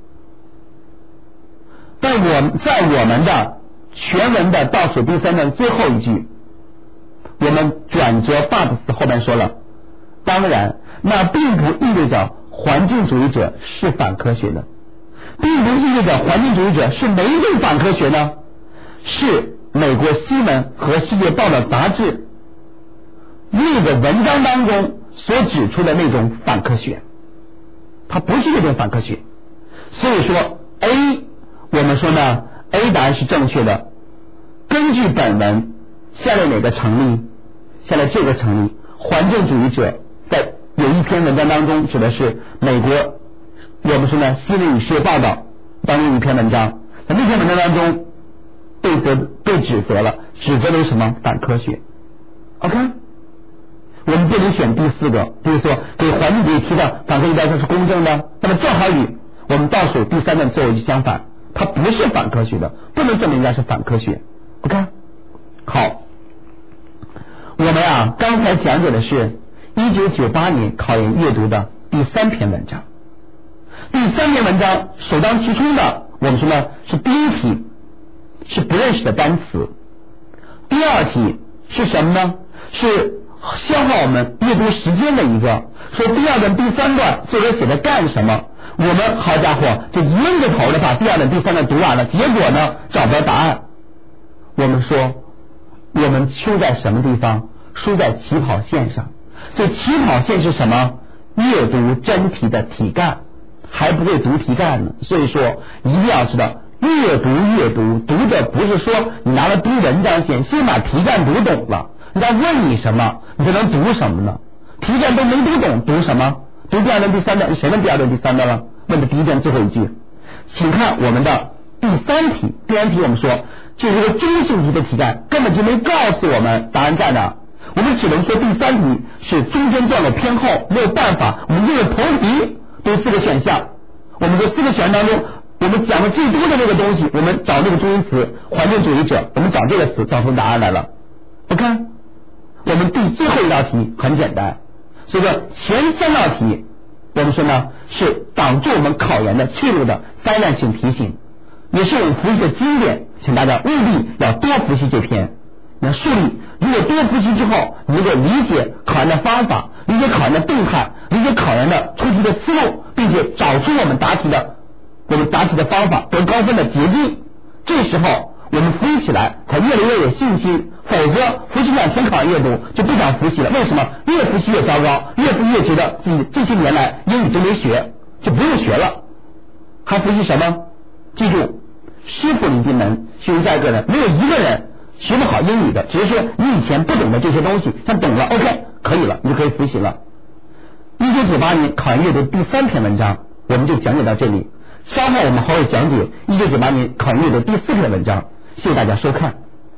在我在我们的全文的倒数第三段最后一句，我们转折 but 后面说了，当然那并不意味着环境主义者是反科学的，并不意味着环境主义者是没定反科学呢，是美国新闻和世界报的杂志那个文章当中所指出的那种反科学，它不是那种反科学。所以说 A 我们说呢 A 答案是正确的。根据本文下列哪个成立？下列这个成立。环境主义者在有一篇文章当中指的是美国我们说呢新闻与事业报道当中一篇文章，在那篇文章当中被责被指责了，指责的是什么？反科学。 OK， 我们不能选第四个，比如说给环境主义提的反科学标准是公正的，那么正好与我们倒数第三段最后一句相反，它不是反科学的，不能证明它是反科学。 OK， 好，我们啊刚才讲解的是一九九八年考研阅读的第三篇文章。第三篇文章首当其冲的我们说呢是第一题是不认识的单词，第二题是什么呢？是消耗我们阅读时间的一个，说第二段第三段作者写的干什么，我们好家伙就闷着头的把第二段第三段读完了，结果呢找不到答案。我们说我们输在什么地方？输在起跑线上。这起跑线是什么？阅读真题的题干，还不会读题干呢。所以说一定要知道阅读阅读读的不是说你拿了读文章先先把题干读懂了，人家问你什么你就能读什么呢？题干都没读懂读什么？读第二段第三段，谁问第二段第三段了？问的第一段最后一句。请看我们的第三题，第三题我们说这是个中性题的题干，根本就没告诉我们答案在哪，我们只能说第三题是中间段落偏后，没有办法，我们这个头题都四个选项，我们这四个选项当中我们讲的最多的这个东西，我们找这个中心词环境主义者，我们找这个词找出答案来了。 OK， 我们第最后一道题很简单，所以说前三道题我们说呢是挡住我们考研的去路的灾难性题型，也是我们复习的经典，请大家务必要多复习这篇。那树立如果多复习之后，你能够理解考研的方法，理解考研的动态，理解考研的出题的思路，并且找出我们答题的我们答题的方法，得高分的捷径，这时候我们复习起来才越来越有信心。否则复习两天考研阅读就不想复习了，为什么？越复习越糟糕，越复习越觉得自己这些年来英语都没学，就不用学了，还复习什么？记住，师傅领进门，学生在个人，没有一个人学不好英语的，只是说你以前不懂的这些东西他懂了 OK 可以了，你就可以复习了。一九九八年考研阅读第三篇文章我们就讲解到这里，稍后我们还会讲解一九九八年考研阅读第四篇文章。谢谢大家收看。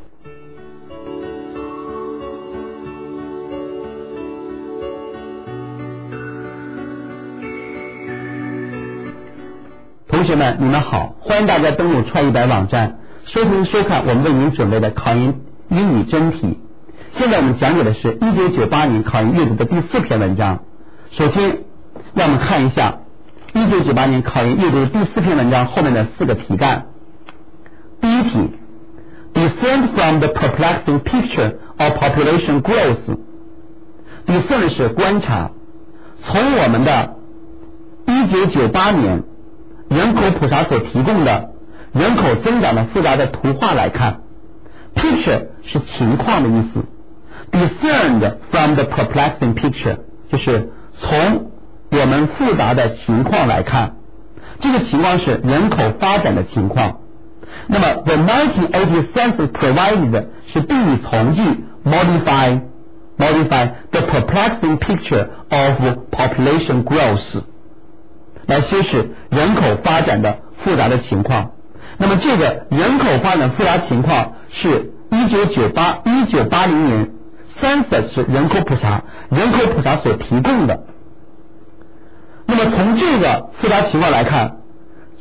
同学们你们好，欢迎大家登录创一百网站收听收看我们为您准备的考研英语真题。现在我们讲解的是一九九八年考研阅读的第四篇文章。首先让我们看一下一九九八年考研阅读的第四篇文章后面的四个题干。第一题 Discern from the perplexing picture of population growth。 Discern 是观察，从我们的一九九八年人口普查所提供的人口增长的复杂的图画来看， picture 是情况的意思， discerned from the perplexing picture 就是从我们复杂的情况来看，这个情况是人口发展的情况。那么 the nineteen eighty census provided 是定语从句 modify modify the perplexing picture of population growth 来修饰人口发展的复杂的情况。那么这个人口发展复杂情况是一九九八一九八零年 census 是人口普查人口普查所提供的。那么从这个复杂情况来看，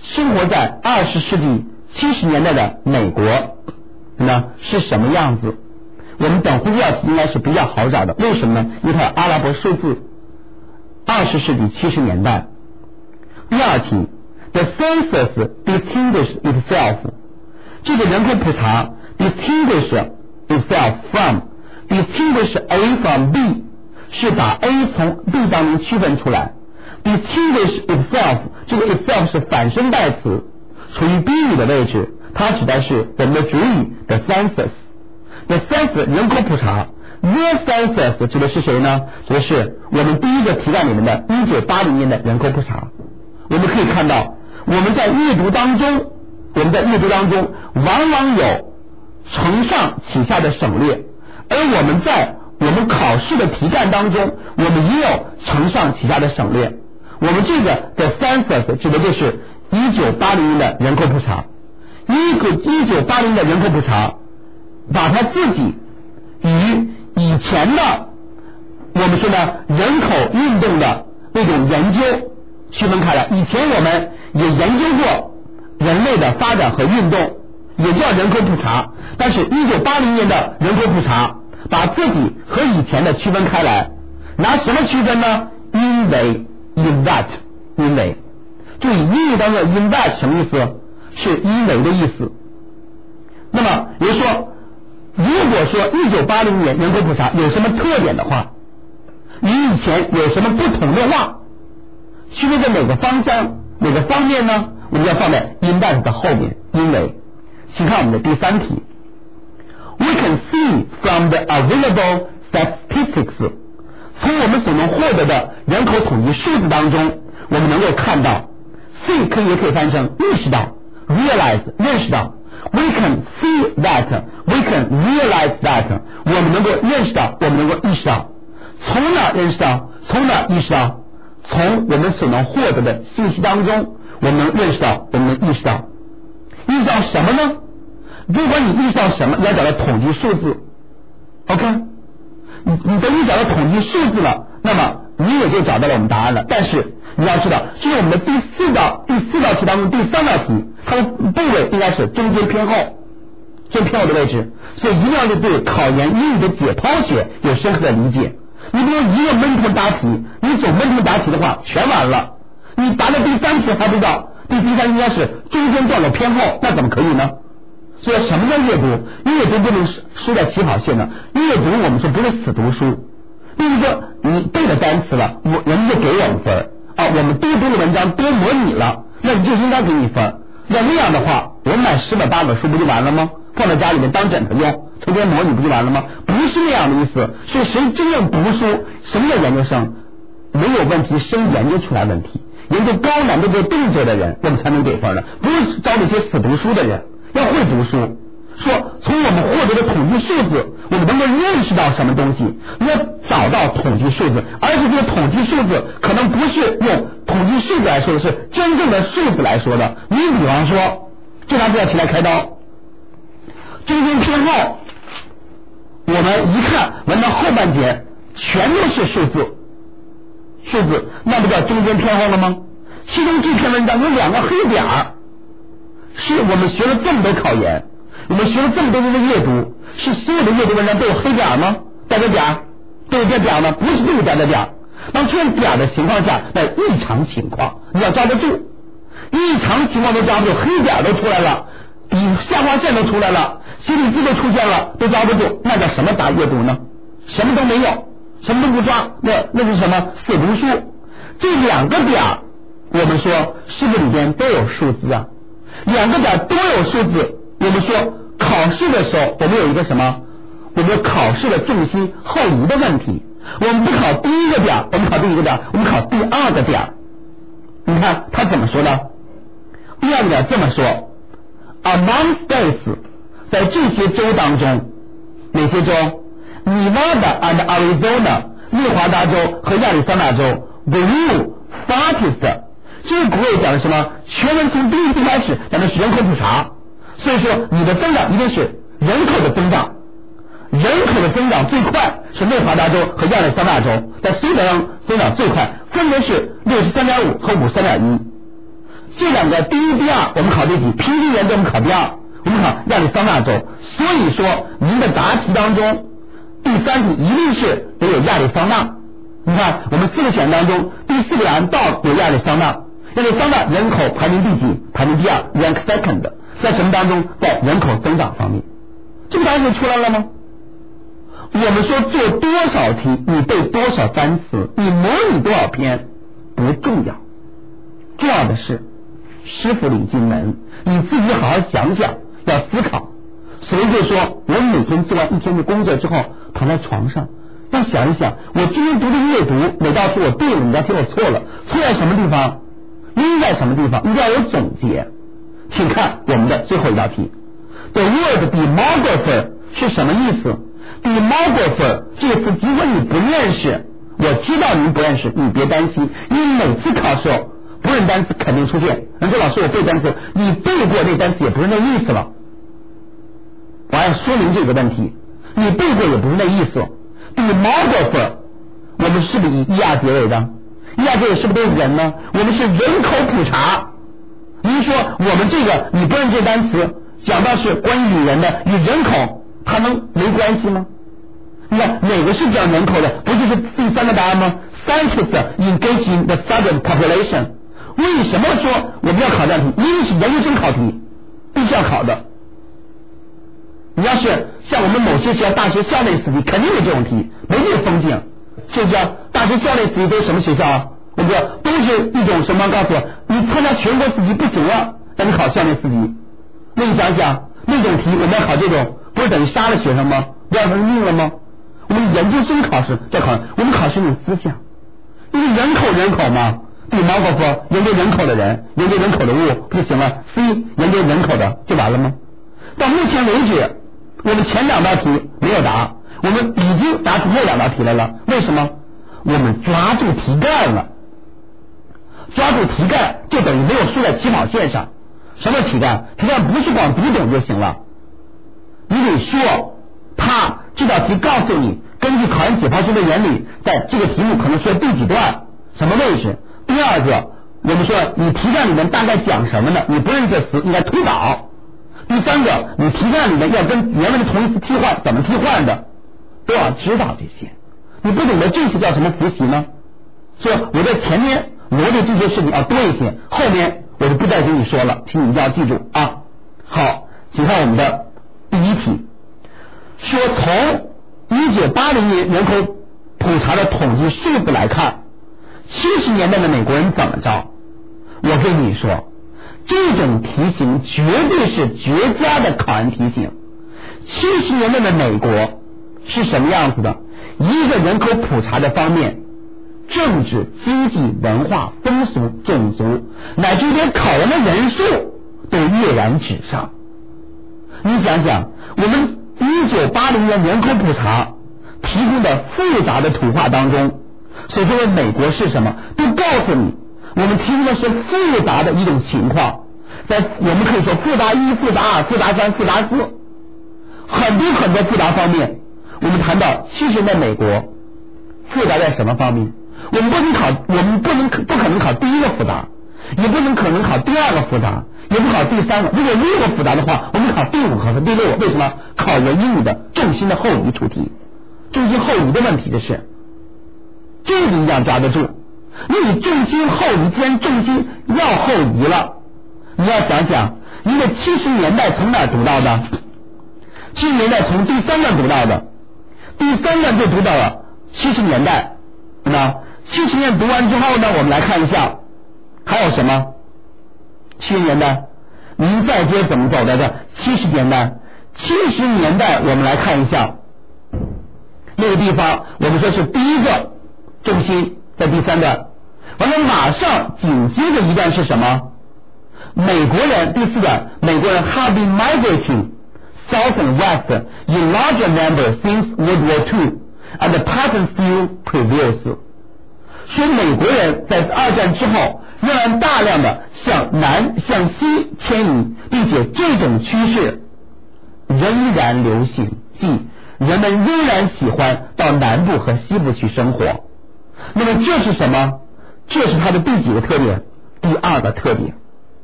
生活在二十世纪七十年代的美国呢是什么样子？我们等会这道题应该是比较好找的，为什么呢？因为它有阿拉伯数字。二十世纪七十年代。第二题 ，The census distinguishes itself， 这个人口普查 distinguish itself from distinguish A from B， 是把 A 从 B 当中区分出来。distinguish itself， 这个 itself 是反身代词，处于宾语的位置，它指的是我们的主语的 census。The census 人口普查 ，The census 指的是谁呢？指的是我们第一个题干里面的一九八零年的人口普查。我们可以看到，我们在阅读当中，我们在阅读当中往往有承上启下的省略，而我们在我们考试的题干当中，我们也有承上启下的省略。我们这个的 census 指的就是一九八零年的人口普查。一九八零的人口普查把它自己与以前的我们说的人口运动的那种研究区分开来。以前我们也研究过人类的发展和运动，也叫人口普查，但是一九八零年的人口普查把自己和以前的区分开来。拿什么区分呢？因为 in that 因为注意英语当中的 in that 什么意思？是因为的意思。那么也就是说，如果说一九八零年人口普查有什么特点的话，与以前有什么不同的话，区别在哪个方向哪个方面呢？我们要放在 in that 的后面。因为请看我们的第三题， We can see from the available statistics， 从我们所能获得的人口统计数字当中，我们能够看到 see 可以也可以翻译成意识到 realize 认识到。We can see that we can realize that 我们能够认识到，我们能够意识到。从哪认识到？从哪意识到？从我们所能获得的信息当中，我们能认识到，我们能意识到。意识到什么呢？如果你意识到什么，你要找到统计数字。 OK， 你你等你找到统计数字了，那么你也就找到了我们答案了。但是你要知道，这是我们的第四道第四道题当中第三道题，它的部位应该是中间偏后，中偏后的位置，所以一定要对考研英语的解剖学有深刻的理解。你不能一个闷头答题，你总闷头答题的话全完了。你答到第三题还不知道第第三应该是中间段落偏后，那怎么可以呢？所以什么叫阅读？阅读不能输在起跑线呢。阅读我们说不是死读书，比如说你背了单词了，我人家就给我们分啊，我们多读了文章多模拟了，那你就应该给你分。要那样的话，我们买十本八本书不就完了吗？放在家里面当枕头用，成天模拟不就完了吗？不是那样的意思。是谁真正读书？什么叫研究生？没有问题生研究出来问题，研究高难度的动作的人我们才能给分的，不是招那些死读书的人。要会读书，说从我们获得的统计数字，我们能够认识到什么东西，要找到统计数字，而且这个统计数字可能不是用统计数字来说的，是真正的数字来说的。你比方说这张这道题来开刀，中间偏后我们一看文章后半节全都是数字数字，那不叫中间偏后了吗？其中这篇文章有两个黑点儿，是我们学了这么多考研，我们学了这么多年的阅读，是所有的阅读文章都有黑点吗？带着点都有这点吗？不是都有带着点。当出现点的情况下，那异常情况你要抓得住，异常情况都抓不住，黑点都出来了，底下划线都出来了，形体字都出现了，都抓不住，那叫什么答阅读呢？什么都没有，什么都不抓，那那是什么？死读书。这两个点我们说是不是里边都有数字啊？两个点都有数字，我们说考试的时候我们有一个什么？我们考试的重心后移的问题。我们不考第一个点，我们考第一个点，我们考第二个点。你看他怎么说呢？第二个点这么说 Among states， 在这些州当中，哪些州？ Nevada and Arizona， 内华达州和亚利桑那州 The rule fastest，这个国语讲的什么？全文从第一题开始讲的是人口普查，所以说你的增长一定是人口的增长，人口的增长最快是内华达州和亚利桑那州，在西德州增长最快，分别是 六十三点五 和 五十三点一。 这两个第一第二我们考第几？平均原则我们考第二，我们考亚利桑那州。所以说您的答题当中第三题一定是得有亚利桑那。你看我们四个选当中第四个答案到有亚利桑那，亚利桑那人口排名第几？排名第二 rank second， 在什么当中？在人口增长方面。这个答案就出来了吗？我们说做多少题你背多少单词，你模拟多少篇不重要，重要的是师傅领进门，你自己好好想想，要思考。所以就说我每天做完一天的工作之后躺在床上要想一想，我今天读的阅读哪道题我对了，哪道题我错了，错在什么地方，应在什么地方，一定要有总结。请看我们的最后一道题， The word demographer 是什么意思？ Demographer 这个词尽管你不认识，我知道您不认识，你别担心，因为每次考试不认单词肯定出现。人说老师我背单词，你背过那单词也不是那意思了。我要说明这个问题，你背过也不是那意思。Demographer 我们是不是以 er 结尾的？ er 结尾是不是都是人呢？我们是人口普查。您说我们这个你不认这单词，讲到是关于女人的，与人口它能没关系吗？你看哪个是讲人口的？不就是第三个答案吗？ Scientists engage in the southern population。 为什么说我们要考这样题？因为是研究生考题必须要考的。你要是像我们某些学校大学校内四级肯定有这种题，没这个风景，是不是？大学校内四级都是什么学校啊？我们说都是一种什么？告诉我你参加全国四级不行了，让你考校内四级，那你想想那种题我们要考这种，不是等于杀了学生吗？不要他命了吗？我们研究生考试在考，我们考试有思想，因为人口人口嘛，对毛哥说研究人口的人，研究人口的物不行了 ，C 研究人口的就完了吗？到目前为止我们前两道题没有答，我们已经答出后两道题来了。为什么？我们抓住题干了，抓住题干就等于没有输在起跑线上。什么题干？题干不是光读懂就行了，你得说他这道题告诉你根据考研解剖学的原理，在这个题目可能说第几段什么位置。第二个我们说你题干里面大概讲什么呢？你不认这词应该推导。第三个你题干里面要跟原来的同义词替换，怎么替换的都要知道这些。你不懂得这些叫什么复习呢？所以我在前面罗列这些事情要多一些，后面我就不再跟你说了，请你一定要记住啊。好，请看我们的第一题，说从一九八零年人口普查的统计数字来看，七十年代的美国人怎么着？我跟你说，这种题型绝对是绝佳的考研题型。七十年代的美国是什么样子的？一个人口普查的方面，政治、经济、文化、风俗、种族，乃至连考研的人数都跃然纸上。你想想，我们一九八零年人口普查提供的复杂的图画当中，所说的美国是什么？都告诉你，我们提供的是复杂的一种情况。在我们可以说复杂一、复杂二、复杂三、复杂四，很多很多复杂方面。我们谈到其实在美国复杂在什么方面？我们不能考，我们不能不可能考第一个复杂，也不能可能考第二个复杂，也不考第三个。如果六个复杂的话，我们考第五个和第六个。为什么？考研英语的重心的后移出题，重心后移的问题的是，这个一定要抓得住。你重心后移，既然重心要后移了，你要想想，你的七十年代从哪儿读到的？七十年代从第三段读到的，第三段就读到了七十年代。那七十年读完之后呢，我们来看一下还有什么。七十年代您再接怎么走的？这七十年代七十年代我们来看一下那个地方，我们说是第一个重心在第三段，完了马上紧接着一段是什么？美国人。第四段，美国人 have been migrating south and west in larger numbers since World War Two and the pattern still prevails。 说美国人在二战之后仍然大量的向南向西迁移，并且这种趋势仍然流行，即人们仍然喜欢到南部和西部去生活。那么这是什么？这是它的第几个特点？第二个特点。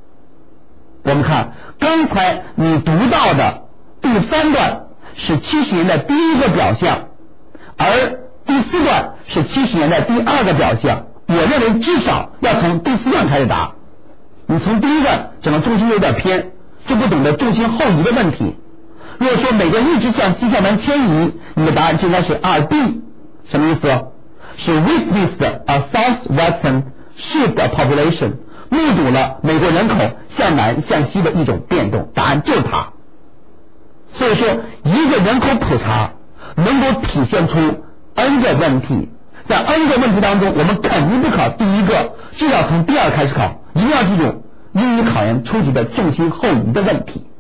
我们看刚才你读到的第三段是七十年代第一个表象，而第四段是七十年代第二个表象。我认为至少要从第四段开始答，你从第一段整个重心有点偏，就不懂得重心后移的问题。如果说美国一直向西向南迁移，你的答案就应该是二 B， 什么意思？是 witnessed a southwestern shift of population， 目睹了美国人口向南向西的一种变动，答案就是它。所以说一个人口普查能够体现出 N 个问题，在 N 个问题当中，我们肯定不考第一个，至少从第二开始考，一定要记住英语考研初级的重心后移的问题。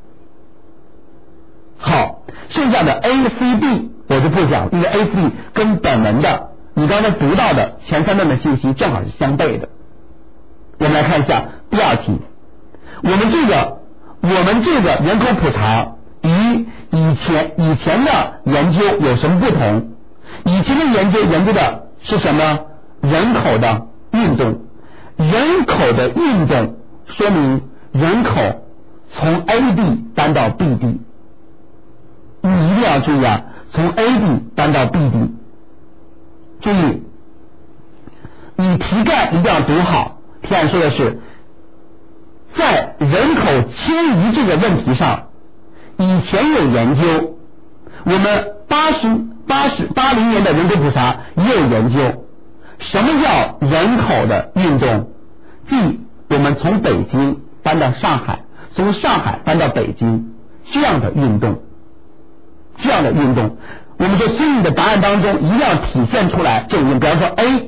好，剩下的 A、C、B 我就不讲，因为 A、C 跟本文的你刚才读到的前三段的信息正好是相悖的。我们来看一下第二题，我们这个我们这个人口普查与以前以前的研究有什么不同？以前的研究研究的是什么？人口的运动，人口的运动说明人口从 A 地搬到 B 地。你一定要注意啊，从 A 地搬到 B 地。注意，你题干一定要读好。题干说的是，在人口迁移这个问题上，以前有研究，我们八十八十八零年的人口普查也有研究。什么叫人口的运动？即我们从北京搬到上海，从上海搬到北京，这样的运动。这样的运动，我们说所以你的答案当中一定要体现出来这种，比方说 A，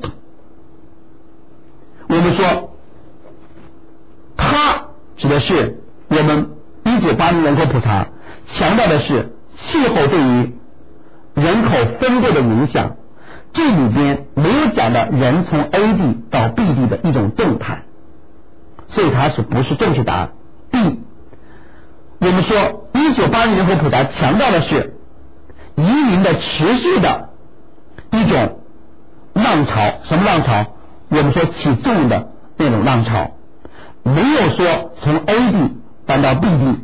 我们说它指的是我们一九八零人口普查强调的是气候对于人口分布的影响，这里边没有讲到人从 A 地到 B 地的一种动态，所以它是不是正确答案。 B， 我们说一九八零人口普查强调的是移民的持续的一种浪潮，什么浪潮？我们说起作用的那种浪潮，没有说从 A 地搬到 B 地。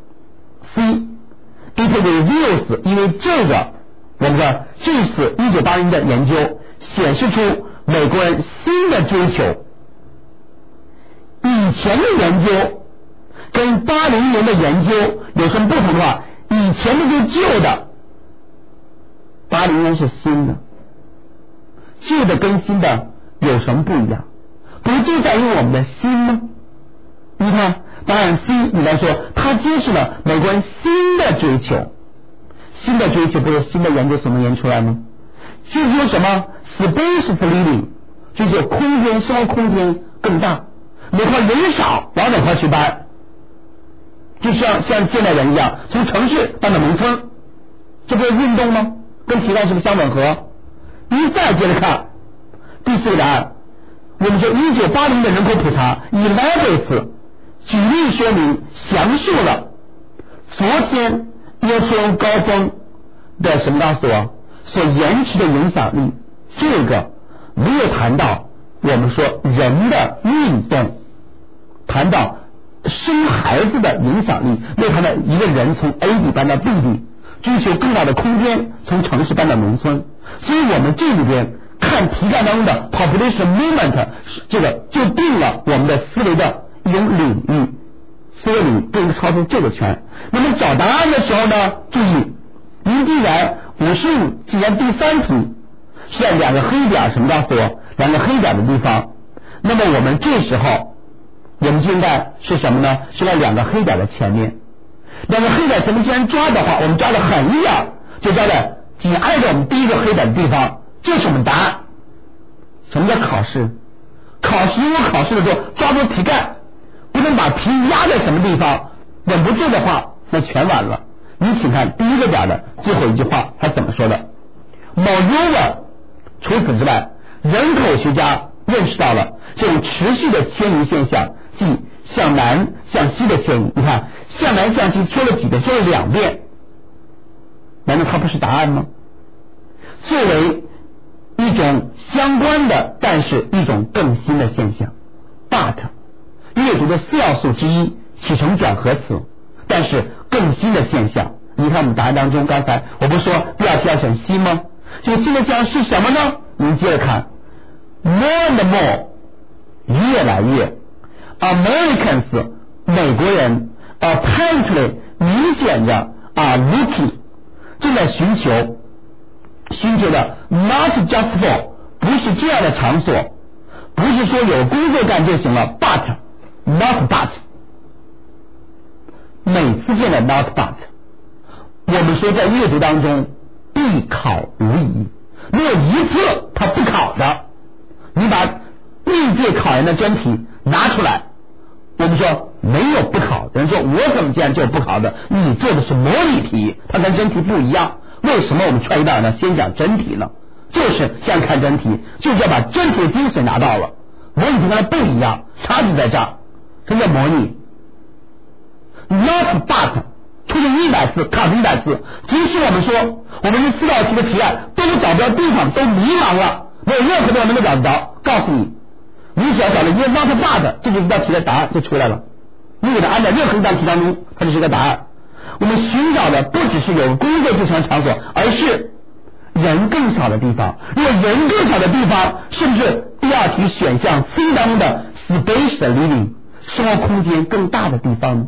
C， it reveals， 因为这个我们说这次一九八零的研究显示出美国人新的追求，以前的研究跟八零年的研究有什么不同的话，以前的就旧的，八零年是新的，旧的跟新的有什么不一样？不就在于我们的心吗？你看答案 C， 你来说它揭示了美国人新的追求，新的追求不是新的研究所能研出来吗？追求什么 spacious living， 追求空间，生活空间更大，哪块人少往哪块去搬，就像像现代人一样，从城市搬到农村，这不是运动吗？跟题干是不是相吻合？你再接着看第四个答案，我们说一九八零的人口普查以 elaborates 举例说明详述了昨天耶春高峰的什么告诉我所延迟的影响力，这个没有谈到我们说人的运动，谈到生孩子的影响力，没有谈到一个人从 A 地搬到 B 地，追求更大的空间，从城市搬到农村。所以我们这里边看题干当中的 population movement， 这个就定了我们的思维的一种领域，思维领域不能超出这个圈。那么找答案的时候呢，注意，您既然五十五，既然第三题是在两个黑点，什么告诉我？两个黑点的地方，那么我们这时候我们就应该是什么呢？是在两个黑点的前面。两个黑点前面既然抓的话，我们抓的狠一点，就抓在紧挨着我们第一个黑点的地方，这是我们答案。什么叫考试？考试如果考试的时候抓住题干，不能把题压在什么地方，忍不住的话，那全完了。你请看第一个点的最后一句话，他怎么说的 ？Moreover， 除此之外，人口学家认识到了这种持续的迁移现象，即向南向西的迁移。你看向南向西说了几遍？说了两遍，难道它不是答案吗？作为一种相关的，但是一种更新的现象 ，but 阅读的四要素之一， 起承转合词，但是更新的现象。你看我们答案当中，刚才我不是说第二题要选 C 吗？这个新的现象是什么呢？你们接着看 ，more and more， 越来越 ，Americans 美国人 apparently 明显的啊 looking 正在寻求寻求的 not just for 不是这样的场所，不是说有工作干就行了 ，but not but， 每次见的 not but， 我们说在阅读当中必考无疑，没有一次他不考的。你把历届考研的真题拿出来，我们说没有不考。有人说我怎么见就有不考的？你做的是模拟题，它跟真题不一样。为什么我们踹一半呢？先讲真题呢？就是先看真题，就是要把真题的精髓拿到了。模拟题跟它不一样，差距在这儿。什么叫模拟 ？Not but 出现一百次，考一百次。即使我们说我们这四道题的题案都找不到地方，都迷茫了，没有任何地方能够找得到。告诉你，你只要找到一个 not but， 这就是一道题的答案就出来了。你给它按在任何一道题当中，它就是一个答案。我们寻找的不只是有工作就成场所，而是人更少的地方。如果人更少的地方，是不是第二题选项 C 当中的 space living 生活空间更大的地方呢？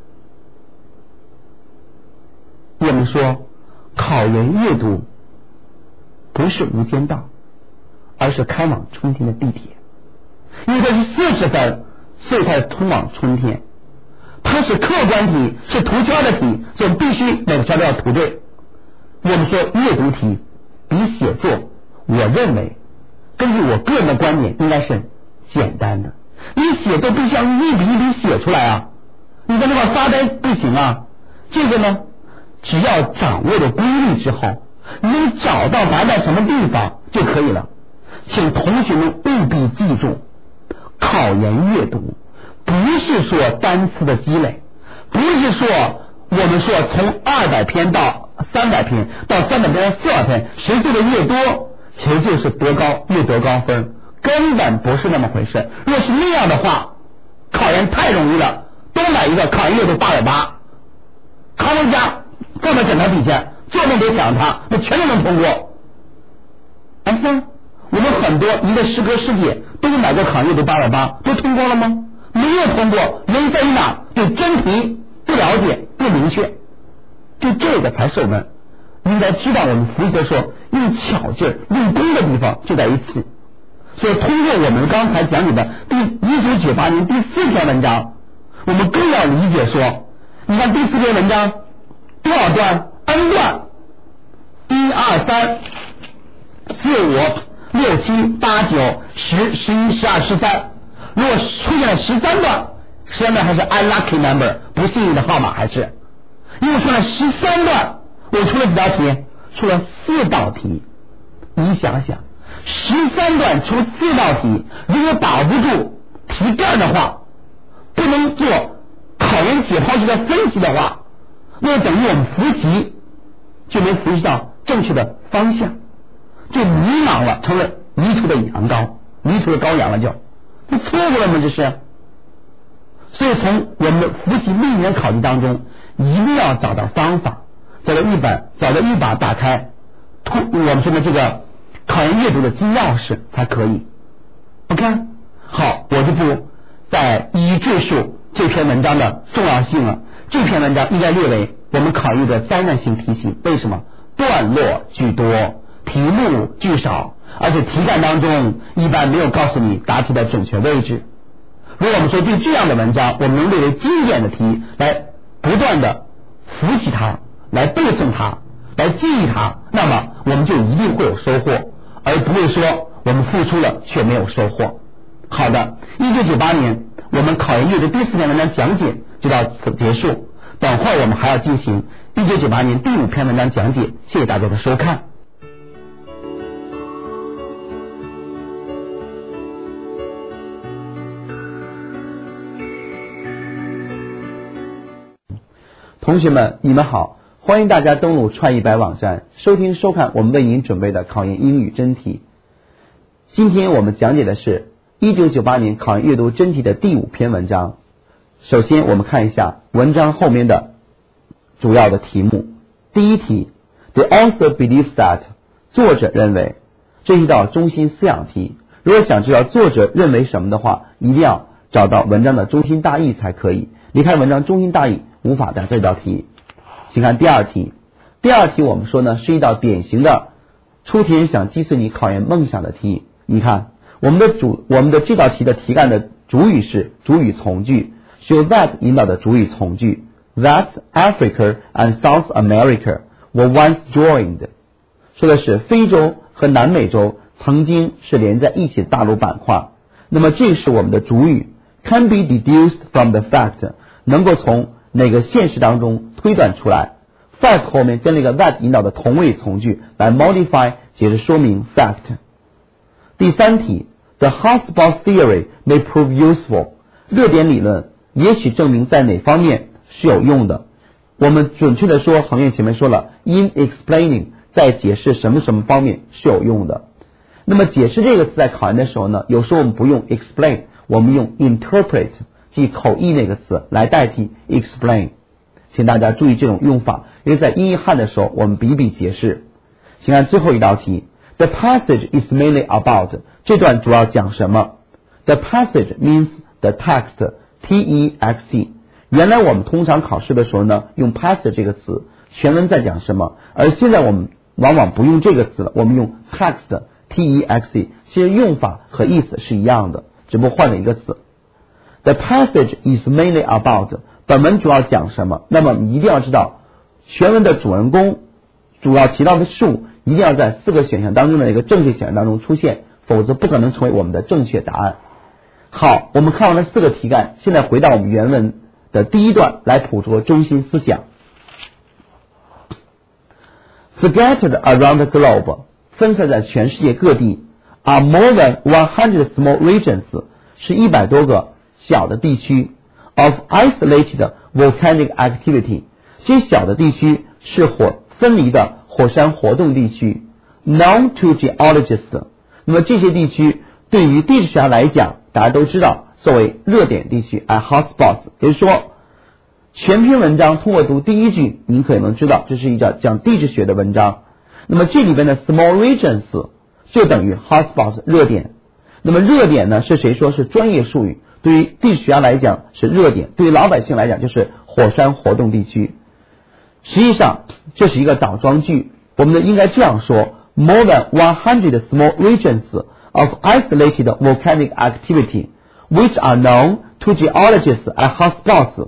我们说考研阅读不是无间道，而是开往春天的地铁。因为它是四十分，所以才通往春天。它是客观题，是涂圈的题，所以必须每个圈都要涂对。我们说阅读题比写作，我认为根据我个人的观点应该是简单的。你写作必须要一笔一笔写出来啊，你在那块发呆不行啊。这个呢，只要掌握了规律之后，你能找到答案在什么地方就可以了。请同学们务必记住，考研阅读不是说单词的积累，不是说我们说从二百篇到三百篇到三百篇到四百篇，谁做的越多谁就是得高越得高分，根本不是那么回事。若是那样的话，考研太容易了，都买一个考研阅读八百八，考回家放在枕头底下，做梦别想它，那全都能通过。哎呀，我们很多一个师哥师姐都是买过考研阅读八百八，都通过了吗？没有通过，原因在于哪？对真题不了解不明确，就这个才是我们应该知道。我们福德说用巧劲用功的地方就在于此。所以通过我们刚才讲解的第一九九八年第四篇文章，我们更要理解说，你看第四篇文章多少段 ？N 段，一二三四五六七八九十十一十二十三。如果出现了十三段，十三段还是 unlucky number 不幸运的号码，还是因为出了十三段，我出了几道题？出了四道题。你想想，十三段出四道题，如果把不住题干的话，不能做考研解剖学的分析的话，那等于我们复习就没复习到正确的方向，就迷茫了，成了迷途的羊羔，迷途的羔羊了就。不错过了吗？这是。所以从我们的复习历年考题当中，一定要找到方法，找到一本，找到一把打开我们说的这个考研阅读的金钥匙才可以。OK， 好，我就不再一一赘述这篇文章的重要性了。这篇文章应该列为我们考虑的灾难性题型。为什么？段落居多，题目巨少，而且题干当中一般没有告诉你答题的准确位置。如果我们说对这样的文章，我们能列为经典的题，来不断的复习它，来背诵它，来记忆它，那么我们就一定会有收获，而不会说我们付出了却没有收获。好的，一九九八年我们考研阅读第四篇文章讲解就到此结束，等会儿我们还要进行一九九八年第五篇文章讲解。谢谢大家的收看。同学们，你们好，欢迎大家登录创一百网站，收听收看我们为您准备的考研英语真题。今天我们讲解的是一九九八年考研阅读真题的第五篇文章， 首先我们看一下文章后面的主要的题目。第一题 The author believes that 作者认为，这是一道中心思想题。如果想知道作者认为什么的话，一定要找到文章的中心大意才可以，离开文章中心大意无法答这道题。请看第二题。第二题我们说呢是一道典型的出题人想击碎你考研梦想的题。你看我们的主我们的这道题的题干的主语是主语从句，是由 that 引导的主语从句。 That Africa and South America were once joined 说的是非洲和南美洲曾经是连在一起的大陆板块。那么这是我们的主语 can be deduced from the fact 能够从哪个现实当中推断出来。 fact 后面跟那个 that 引导的同位从句来 modify 解释说明 fact。 第三题 The hotspot theory may prove useful 热点理论也许证明在哪方面是有用的。我们准确的说横页前面说了 in explaining 在解释什么什么方面是有用的。那么解释这个词在考研的时候呢，有时候我们不用 explain， 我们用 interpret 即口译那个词来代替 explain， 请大家注意这种用法，因为在英译汉的时候我们比比皆是。请看最后一道题 The passage is mainly about 这段主要讲什么。 The passage means the text T E X T 原来我们通常考试的时候呢用 passage 这个词全文在讲什么，而现在我们往往不用这个词了，我们用 text T E X T 其实用法和意思是一样的，只不过换了一个词。 The passage is mainly about 本文主要讲什么，那么你一定要知道全文的主人公主要提到的事物一定要在四个选项当中的一个正确选项当中出现，否则不可能成为我们的正确答案。好，我们看完了四个题干，现在回到我们原文的第一段来捕捉中心思想。 Scattered around the globe 分散在全世界各地 are more than one hundred small regions 是一百多个小的地区 of isolated volcanic activity 这些小的地区是火分离的火山活动地区 known to geologists 那么这些地区对于地质学家来讲大家都知道作为热点地区 are hotspots 也就是说全篇文章通过读第一句您可能知道这是一个讲地质学的文章，那么这里边的 small regions 就等于 hotspots 热点。那么热点呢是谁说是专业术语，对于地质学家来讲是热点，对于老百姓来讲就是火山活动地区。实际上这是一个倒装句，我们应该这样说 more than one hundred small regions of isolated volcanic activity which are known to geologists as hotspots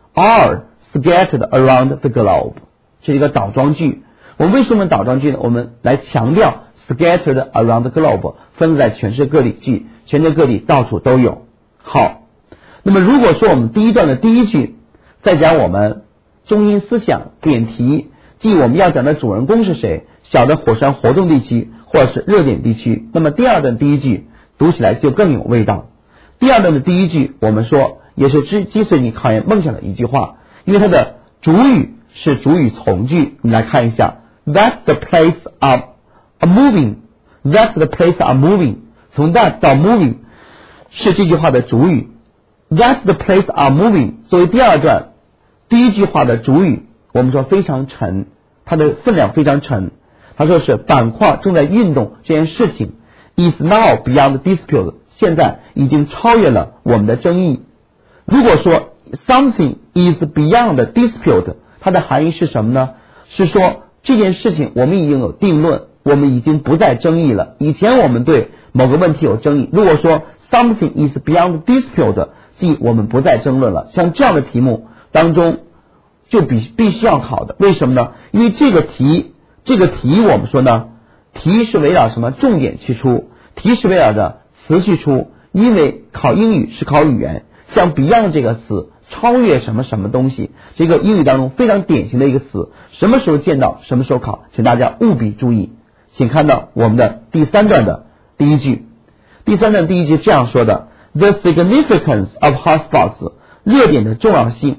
are scattered around the globe 这是一个倒装句。我们为什么倒装句呢？我们来强调 scattered around the globe 分布在全世界各地，即全世界各地到处都有。好，那么如果说我们第一段的第一句再讲我们中心思想点题，即我们要讲的主人公是谁，小的火山活动地区或者是热点地区，那么第二段第一句读起来就更有味道。第二段的第一句我们说也是击击碎你考研梦想的一句话，因为它的主语是主语从句。你来看一下 That's the place of a moving That's the place of moving 从 that 到 moving 是这句话的主语 That's the place of moving 作为第二段第一句话的主语，我们说非常沉，它的分量非常沉。他说是板块正在运动这件事情 is now beyond dispute 现在已经超越了我们的争议。如果说 something is beyond dispute 它的含义是什么呢？是说这件事情我们已经有定论，我们已经不再争议了。以前我们对某个问题有争议，如果说 something is beyond dispute 即我们不再争论了。像这样的题目当中就必必须要考的，为什么呢？因为这个题这个题我们说呢，题是围绕什么重点去出，题是围绕着词去出，因为考英语是考语言，像 beyond 这个词超越什么什么东西，这个英语当中非常典型的一个词，什么时候见到什么时候考，请大家务必注意。请看到我们的第三段的第一句，第三段第一句这样说的 The significance of hotspots 热点的重要性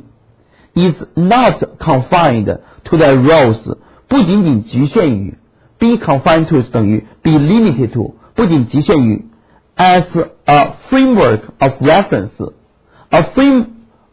is not confined to their roles 不仅仅局限于 be confined to 等于 be limited to 不仅局限于 as a framework of reference a frame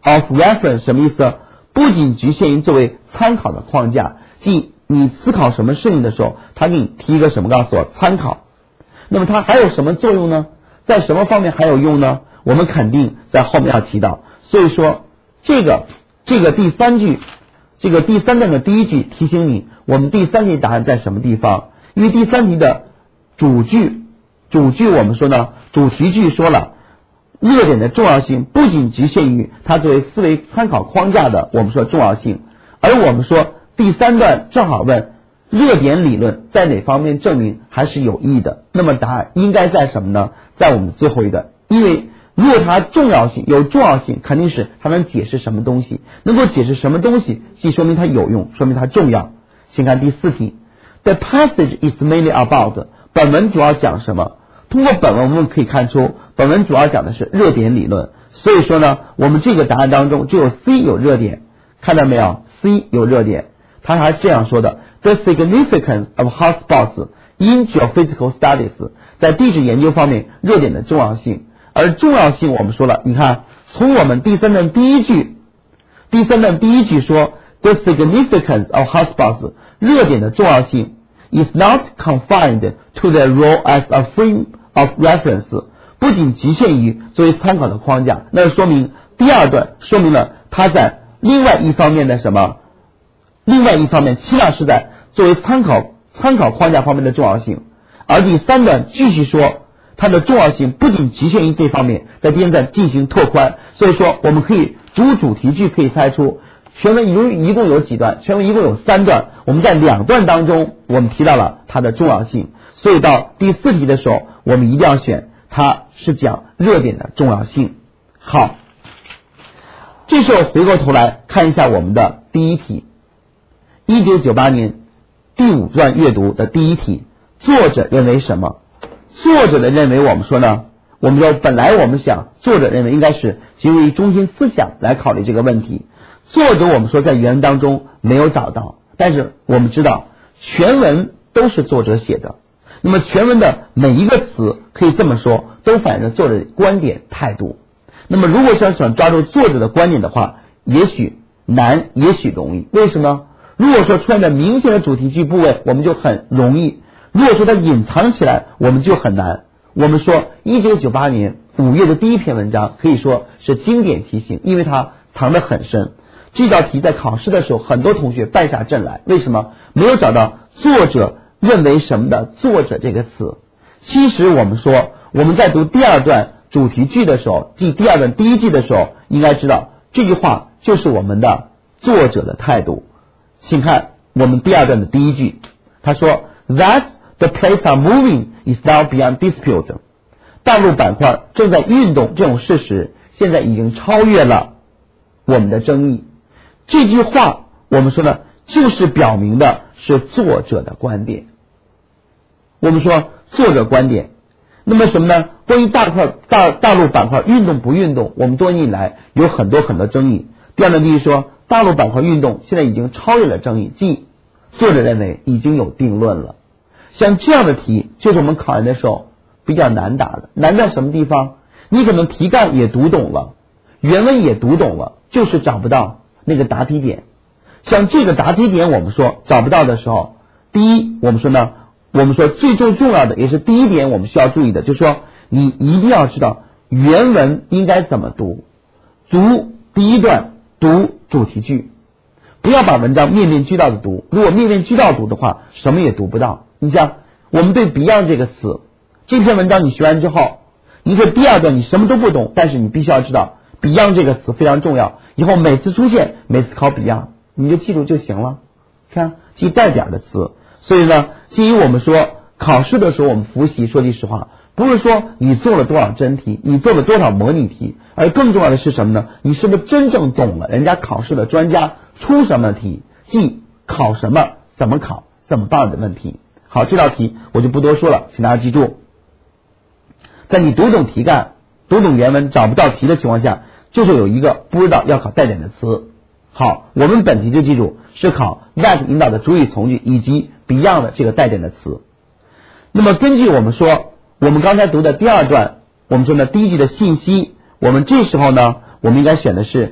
of reference 什么意思？不仅局限于作为参考的框架，即你思考什么事情的时候，它给你提一个什么告诉我参考。那么它还有什么作用呢？在什么方面还有用呢？我们肯定在后面要提到。所以说这个这个第三句，这个第三段的第一句提醒你，我们第三题答案在什么地方？因为第三题的主句，主句我们说呢，主题句说了，热点的重要性不仅局限于它作为思维参考框架的我们说重要性，而我们说第三段正好问热点理论在哪方面证明还是有益的，那么答案应该在什么呢？在我们最后一个，因为如果它重要性有重要性，肯定是它能解释什么东西，能够解释什么东西，即说明它有用，说明它重要。请看第四题 The passage is mainly about 本文主要讲什么？通过本文我们可以看出本文主要讲的是热点理论，所以说呢我们这个答案当中只有 C 有热点，看到没有 C 有热点，他还这样说的 The significance of hotspots in geophysical studies 在地质研究方面热点的重要性，而重要性我们说了，你看从我们第三段第一句第三段第一句说 The significance of hotspots 热点的重要性 is not confined to their role as a frame of reference 不仅局限于作为参考的框架，那说明第二段说明了它在另外一方面的什么？另外一方面起码是在作为参考参考框架方面的重要性，而第三段继续说它的重要性不仅局限于这方面，在第三段进行拓宽，所以说我们可以读主题句可以猜出全文一共有几段，全文一共有三段，我们在两段当中我们提到了它的重要性，所以到第四题的时候我们一定要选它是讲热点的重要性。好，这时候回过头来看一下我们的第一题，一九九八年第五段阅读的第一题，作者认为什么？作者的认为我们说呢，我们说本来我们想作者认为应该是基于中心思想来考虑这个问题，作者我们说在原文当中没有找到，但是我们知道全文都是作者写的，那么全文的每一个词可以这么说都反映着作者的观点态度，那么如果想想抓住作者的观点的话，也许难也许容易，为什么？如果说出现的明显的主题句部位我们就很容易，如果说它隐藏起来我们就很难。我们说一九九八年五月的第一篇文章可以说是经典题型，因为它藏得很深，这道题在考试的时候很多同学败下阵来，为什么？没有找到作者认为什么的作者这个词。其实我们说我们在读第二段主题句的时候，即第二段第一句的时候应该知道这句话就是我们的作者的态度。请看我们第二段的第一句，他说 That the plates are moving is now beyond dispute 大陆板块正在运动这种事实现在已经超越了我们的争议。这句话我们说呢就是表明的是作者的观点，我们说作者观点。那么什么呢？关于大块大大陆板块运动不运动，我们多年以来有很多很多争议。第二段第一说大陆板块运动现在已经超越了争议，即作者认为已经有定论了。像这样的题就是我们考研的时候比较难答的，难在什么地方？你可能题干也读懂了，原文也读懂了，就是找不到那个答题点。像这个答题点我们说找不到的时候，第一我们说呢我们说最重重要的也是第一点我们需要注意的，就是说你一定要知道原文应该怎么读，读第一段读主题句，不要把文章面面俱到的读，如果面面俱到读的话什么也读不到。你像我们对 Beyond 这个词，这篇文章你学完之后，你这第二段你什么都不懂，但是你必须要知道 Beyond 这个词非常重要，以后每次出现每次考 Beyond 你就记住就行了，看记带点的词。所以呢基于我们说考试的时候我们复习，说句实话不是说你做了多少真题，你做了多少模拟题，而更重要的是什么呢？你是不是真正懂了人家考试的专家出什么题，即考什么怎么考怎么办的问题。好，这道题我就不多说了，请大家记住，在你读懂题干读懂原文找不到题的情况下，就是有一个不知道要考带点的词。好，我们本题就记住是考 that 引导的主语从句以及 beyond 的这个带点的词。那么根据我们说我们刚才读的第二段，我们说呢第一句的信息，我们这时候呢我们应该选的是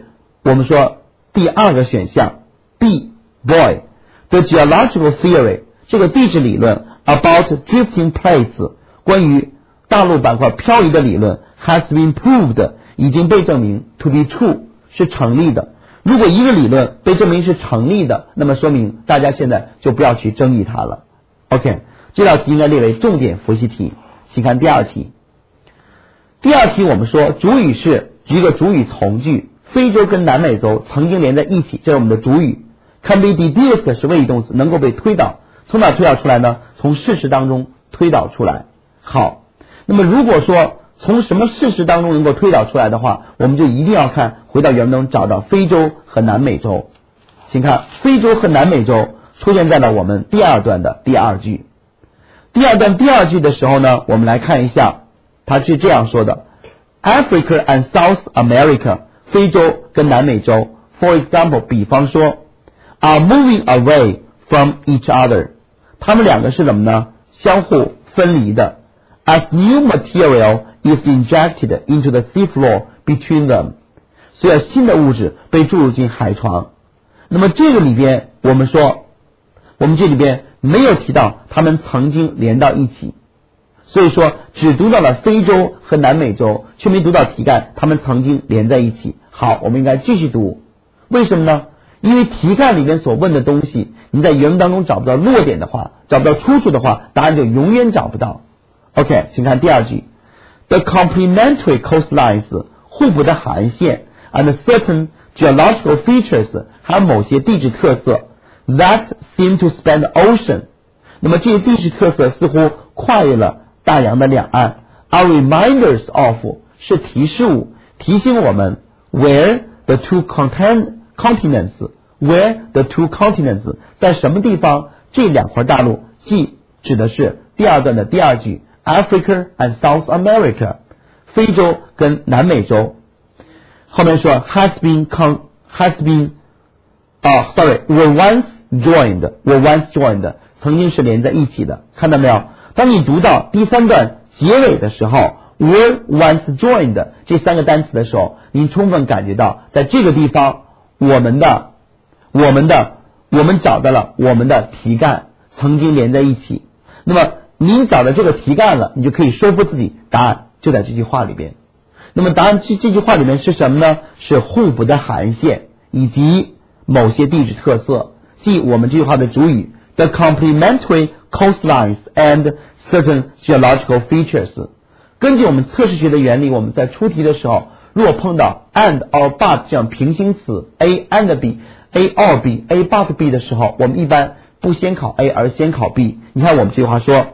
我们说第二个选项 B boy the geological theory 这个地质理论 about drifting plates 关于大陆板块漂移的理论 has been proved 已经被证明 to be true 是成立的。如果一个理论被证明是成立的，那么说明大家现在就不要去争议它了。 OK， 这道题应该列为重点复习题。请看第二题。第二题我们说主语是举个主语从句，非洲跟南美洲曾经连在一起，这是我们的主语。can be deduced 是谓语动词，能够被推导。从哪推导出来呢？从事实当中推导出来。好，那么如果说从什么事实当中能够推导出来的话，我们就一定要看回到原文中找到非洲和南美洲。请看非洲和南美洲出现在了我们第二段的第二句。第二段第二句的时候呢，我们来看一下，它是这样说的 Africa and South America 非洲跟南美洲 for example 比方说 are moving away from each other 他们两个是什么呢？相互分离的 as new material is injected into the sea floor between them 所以新的物质被注入进海床。那么这个里边我们说我们这里边没有提到他们曾经连到一起，所以说只读到了非洲和南美洲，却没读到题干他们曾经连在一起。好，我们应该继续读。为什么呢？因为题干里面所问的东西你在原文当中找不到落点的话，找不到出处的话，答案就永远找不到。 OK， 请看第二句 The complementary coastlines 互补的海岸线 and certain geological features 还有某些地质特色That seem to span the ocean 那么这些地质特色似乎跨越了大洋的两岸 are reminders of 是提示物提醒我们 where the two content, continents where the two continents 在什么地方这两块大陆即指的是第二段的第二句 Africa and South America 非洲跟南美洲后面说 has been con, has been 哦、oh, sorry were once joined were once joined 曾经是连在一起的，看到没有？当你读到第三段结尾的时候 were once joined 这三个单词的时候，你充分感觉到在这个地方我们的我们的我们找到了我们的题干曾经连在一起。那么您找到这个题干了，你就可以说服自己答案就在这句话里边。那么答案这这句话里面是什么呢？是互补的海岸线以及某些地质特色，即我们这句话的主语 The complementary coastlines and certain geological features 根据我们测试学的原理，我们在出题的时候如果碰到 and or but 这样平行词 A and B A or B A but B 的时候，我们一般不先考 A 而先考 B。 你看我们这句话说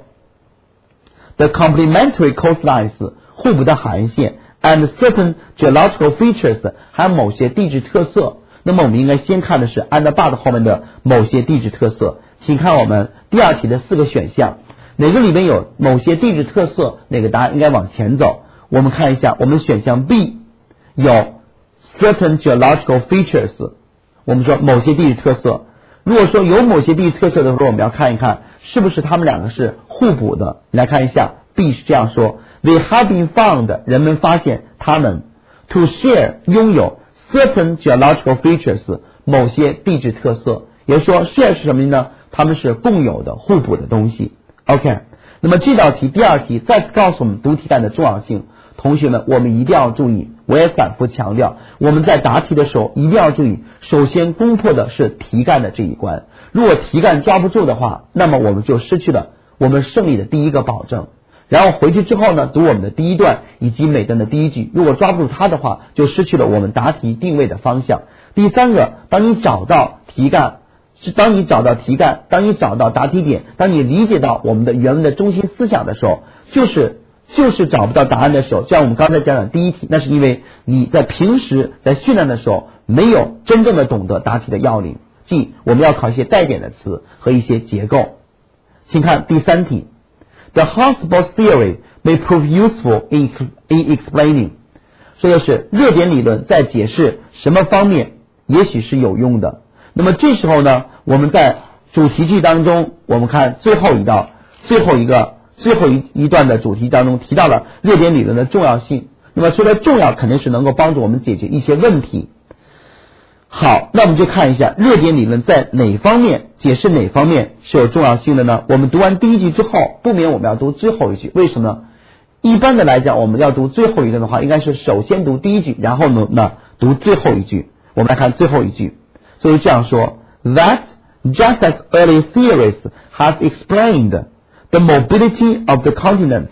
The complementary coastlines 互补的海岸线 and certain geological features 还有某些地质特色，那么我们应该先看的是 and but 后面的某些地质特色。请看我们第二题的四个选项，哪个里面有某些地质特色，哪个答案应该往前走。我们看一下我们选项 B 有 certain geological features 我们说某些地质特色，如果说有某些地质特色的时候，我们要看一看是不是他们两个是互补的。来看一下 B 是这样说 They have been found 人们发现他们 to share 拥有 certain geological features 某些地质特色，也就是说 share 是什么呢？他们是共有的互补的东西。 OK， 那么这道题第二题再次告诉我们读题干的重要性。同学们我们一定要注意，我也反复强调，我们在答题的时候一定要注意，首先攻破的是题干的这一关，如果题干抓不住的话，那么我们就失去了我们胜利的第一个保证。然后回去之后呢，读我们的第一段以及每段的第一句，如果抓不住它的话，就失去了我们答题定位的方向。第三个，当你找到题干是当你找到题干当你找到答题点，当你理解到我们的原文的中心思想的时候，就是就是找不到答案的时候，像我们刚才讲的第一题，那是因为你在平时在训练的时候没有真正的懂得答题的要领，即我们要考一些带点的词和一些结构。请看第三题 The hotspot theory may prove useful in, in explaining 说的是热点理论在解释什么方面也许是有用的。那么这时候呢，我们在主题句当中，我们看最后一道最后一个最后一一段的主题当中提到了热点理论的重要性。那么说的重要肯定是能够帮助我们解决一些问题。 好，那我们就看一下热点理论在哪方面解释哪方面是有重要性的呢？我们读完第一句之后，不免我们要读最后一句，为什么呢？一般的来讲，我们要读最后一段的话，应该是首先读第一句，然后呢呢读最后一句。我们来看最后一句，所以这样说 ，That just as early theories have explained the mobility of the continents,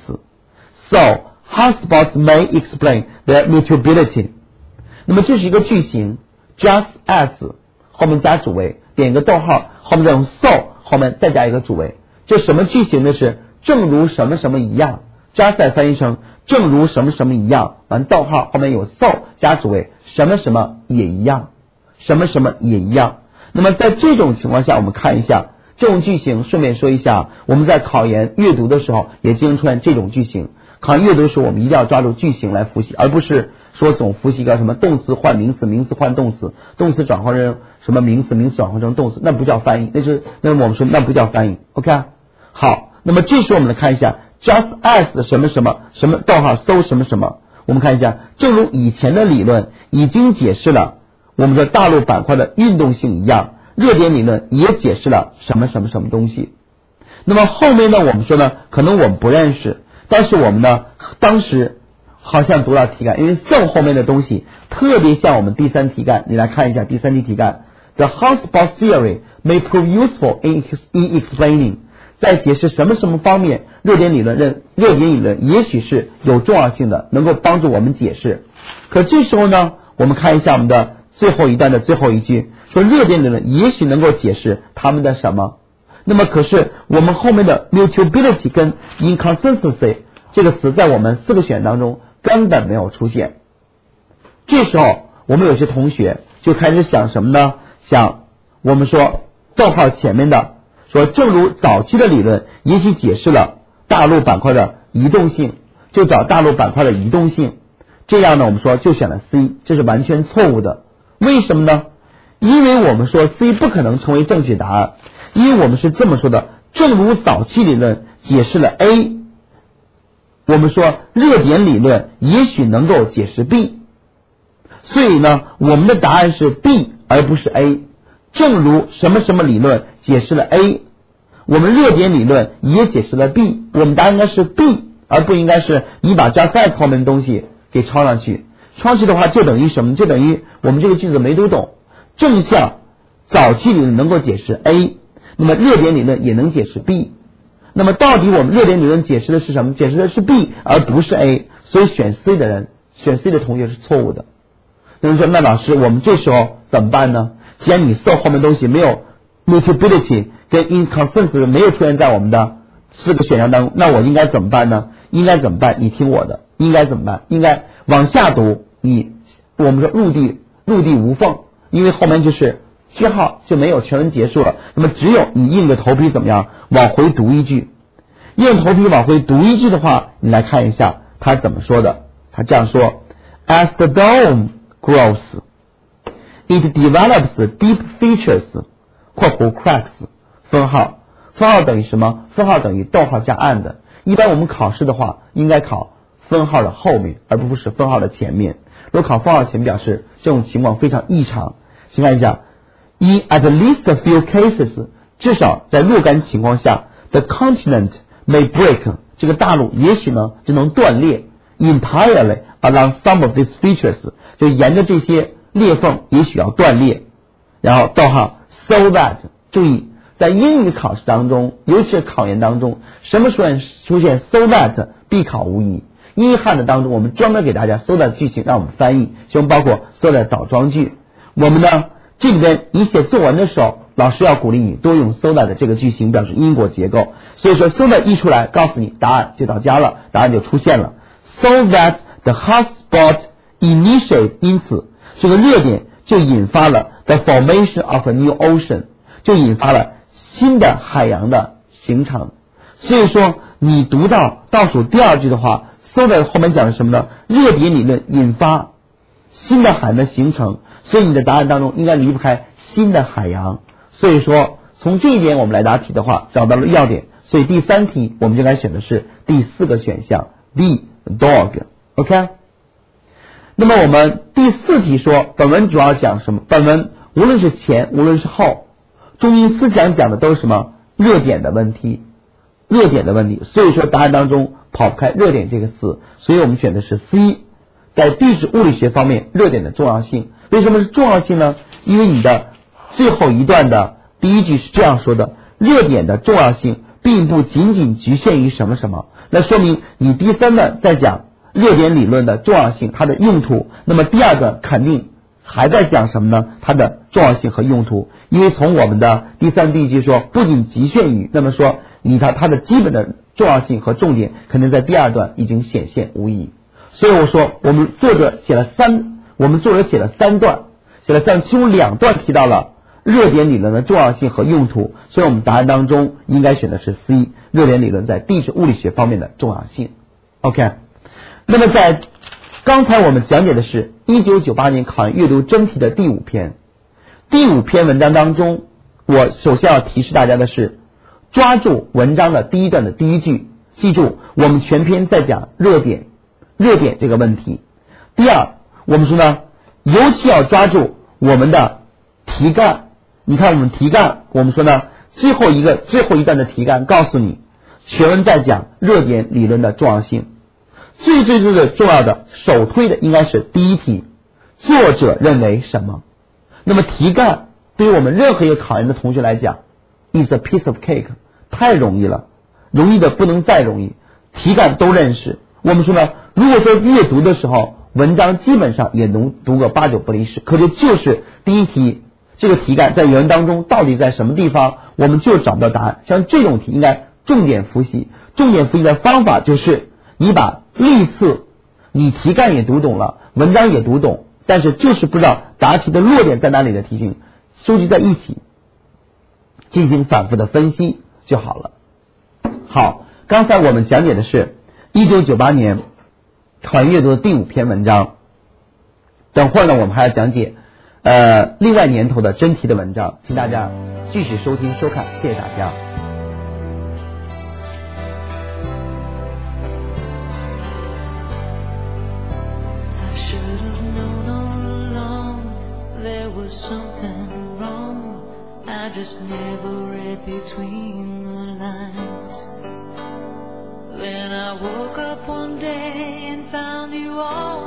so hotspots may explain their mutability。那么这是一个句型 ，just as 后面加主谓，点个逗号，后面再用 so 后面再加一个主谓。这什么句型呢？是正如什么什么一样 ，just as 翻译成正如什么什么一样，完逗号后面有 so 加主谓，什么什么也一样，什么什么也一样。那么在这种情况下，我们看一下这种句型。顺便说一下，我们在考研阅读的时候也经常出现这种句型。考研阅读的时候，我们一定要抓住句型来复习，而不是说总复习一个什么动词换名词，名词换动词，动词转换成什么名词，名词转换成动词，那不叫翻译，那是那我们说那不叫翻译。OK， 好，那么这时候我们来看一下 just as 什么什么什么逗号 so 什么什么，我们看一下，正如以前的理论已经解释了我们的大陆板块的运动性一样，热点理论也解释了什么什么什么东西。那么后面呢，我们说呢，可能我们不认识，但是我们呢，当时好像读到题干，因为 so 后面的东西特别像我们第三题干，你来看一下第三题题干 ，The hotspot theory may prove useful in in explaining， 在解释什么什么方面，热点理论认热点理论也许是有重要性的，能够帮助我们解释。可这时候呢，我们看一下我们的最后一段的最后一句，说热点理论也许能够解释他们的什么。那么可是我们后面的 mutability 跟 inconsistency 这个词在我们四个选当中根本没有出现。这时候我们有些同学就开始想什么呢？想我们说逗号前面的说，正如早期的理论也许解释了大陆板块的移动性，就找大陆板块的移动性。这样呢，我们说就选了 C， 这是完全错误的。为什么呢？因为我们说 C 不可能成为正确答案，因为我们是这么说的，正如早期理论解释了 A， 我们说热点理论也许能够解释 B， 所以呢，我们的答案是 B 而不是 A。 正如什么什么理论解释了 A， 我们热点理论也解释了 B， 我们答案应该是 B， 而不应该是你把 just as 后面的东西给抄上去。抄去的话就等于什么？就等于我们这个句子没读懂。正像早期理论能够解释 A， 那么热点理论也能解释 B。 那么到底我们热点理论解释的是什么？解释的是 B 而不是 A， 所以选 C 的人选 C 的同学是错误的。那么说，那老师我们这时候怎么办呢？既然你 so 后面东西没有 mutability 跟 inconsistency 没有出现在我们的四个选项当中，那我应该怎么办呢？应该怎么办？你听我的，应该怎么办？应该往下读，你我们说入地入地无缝，因为后面就是句号就没有，全文结束了。那么只有你硬着头皮怎么样往回读一句，硬着头皮往回读一句的话，你来看一下他怎么说的。他这样说 ：As the dome grows, it develops deep features（括弧 cracks） 分号，分号等于什么？分号等于逗号加 and。一般我们考试的话，应该考分号的后面，而不是分号的前面。如果考分号前面，表示这种情况非常异常。请看一下 ，in at least a few cases， 至少在若干情况下 ，the continent may break， 这个大陆也许呢就能断裂 ，entirely along some of these features， 就沿着这些裂缝也许要断裂。然后逗号 so that， 注意。在英语考试当中，尤其是考研当中，什么出现出现 so that 必考无疑。英语汉的当中，我们专门给大家 so that 句型让我们翻译，其中包括 so that 倒装句。我们呢这里边你写作文的时候，老师要鼓励你多用 so that 的这个句型表示因果结构。所以说 so that 一出来，告诉你答案就到家了，答案就出现了。So that the hotspot initiate， 因此这个热点就引发了 the formation of a new ocean， 就引发了新的海洋的形成。所以说你读到倒数第二句的话 so that 后面讲的什么呢？热点理论引发新的海洋的形成，所以你的答案当中应该离不开新的海洋。所以说从这一点我们来答题的话，找到了要点，所以第三题我们就该选的是第四个选项 B dog。 OK， 那么我们第四题说，本文主要讲什么？本文无论是前无论是后，中心思想讲的都是什么？热点的问题，热点的问题。所以说答案当中跑不开热点这个词，所以我们选的是 C。在地质物理学方面，热点的重要性。为什么是重要性呢？因为你的最后一段的第一句是这样说的：热点的重要性并不仅仅局限于什么什么。那说明你第三段在讲热点理论的重要性，它的用途。那么第二段肯定还在讲什么呢？它的重要性和用途。因为从我们的第三第一句说不仅局限于，那么说你它它的基本的重要性和重点肯定在第二段已经显现无疑。所以我说我们作者写了三，我们作者写了三段，写了三，其中两段提到了热点理论的重要性和用途，所以我们答案当中应该选的是 C， 热点理论在地质物理学方面的重要性。 OK， 那么在刚才我们讲解的是一九九八年考研阅读真题的第五篇，第五篇文章当中，我首先要提示大家的是抓住文章的第一段的第一句，记住我们全篇在讲热点热点这个问题。第二，我们说呢，尤其要抓住我们的题干。你看我们题干，我们说呢，最后一个最后一段的题干告诉你，全文在讲热点理论的重要性。最最最最重要的首推的应该是第一题，作者认为什么？那么题干对于我们任何一个考研的同学来讲 is a piece of cake， 太容易了，容易的不能再容易，题干都认识。我们说呢，如果说阅读的时候文章基本上也能读个八九不离十，可是就是第一题这个题干在原文当中到底在什么地方，我们就找不到答案。像这种题应该重点复习，重点复习的方法就是你把历次你题干也读懂了，文章也读懂，但是就是不知道答题的落点在哪里的题型收集在一起进行反复的分析就好了。好，刚才我们讲解的是一九九八年考研阅读的第五篇文章，等会儿呢我们还要讲解呃另外年头的真题的文章，请大家继续收听收看，谢谢大家。 Just never read between the lines. Then I woke up one day and found you all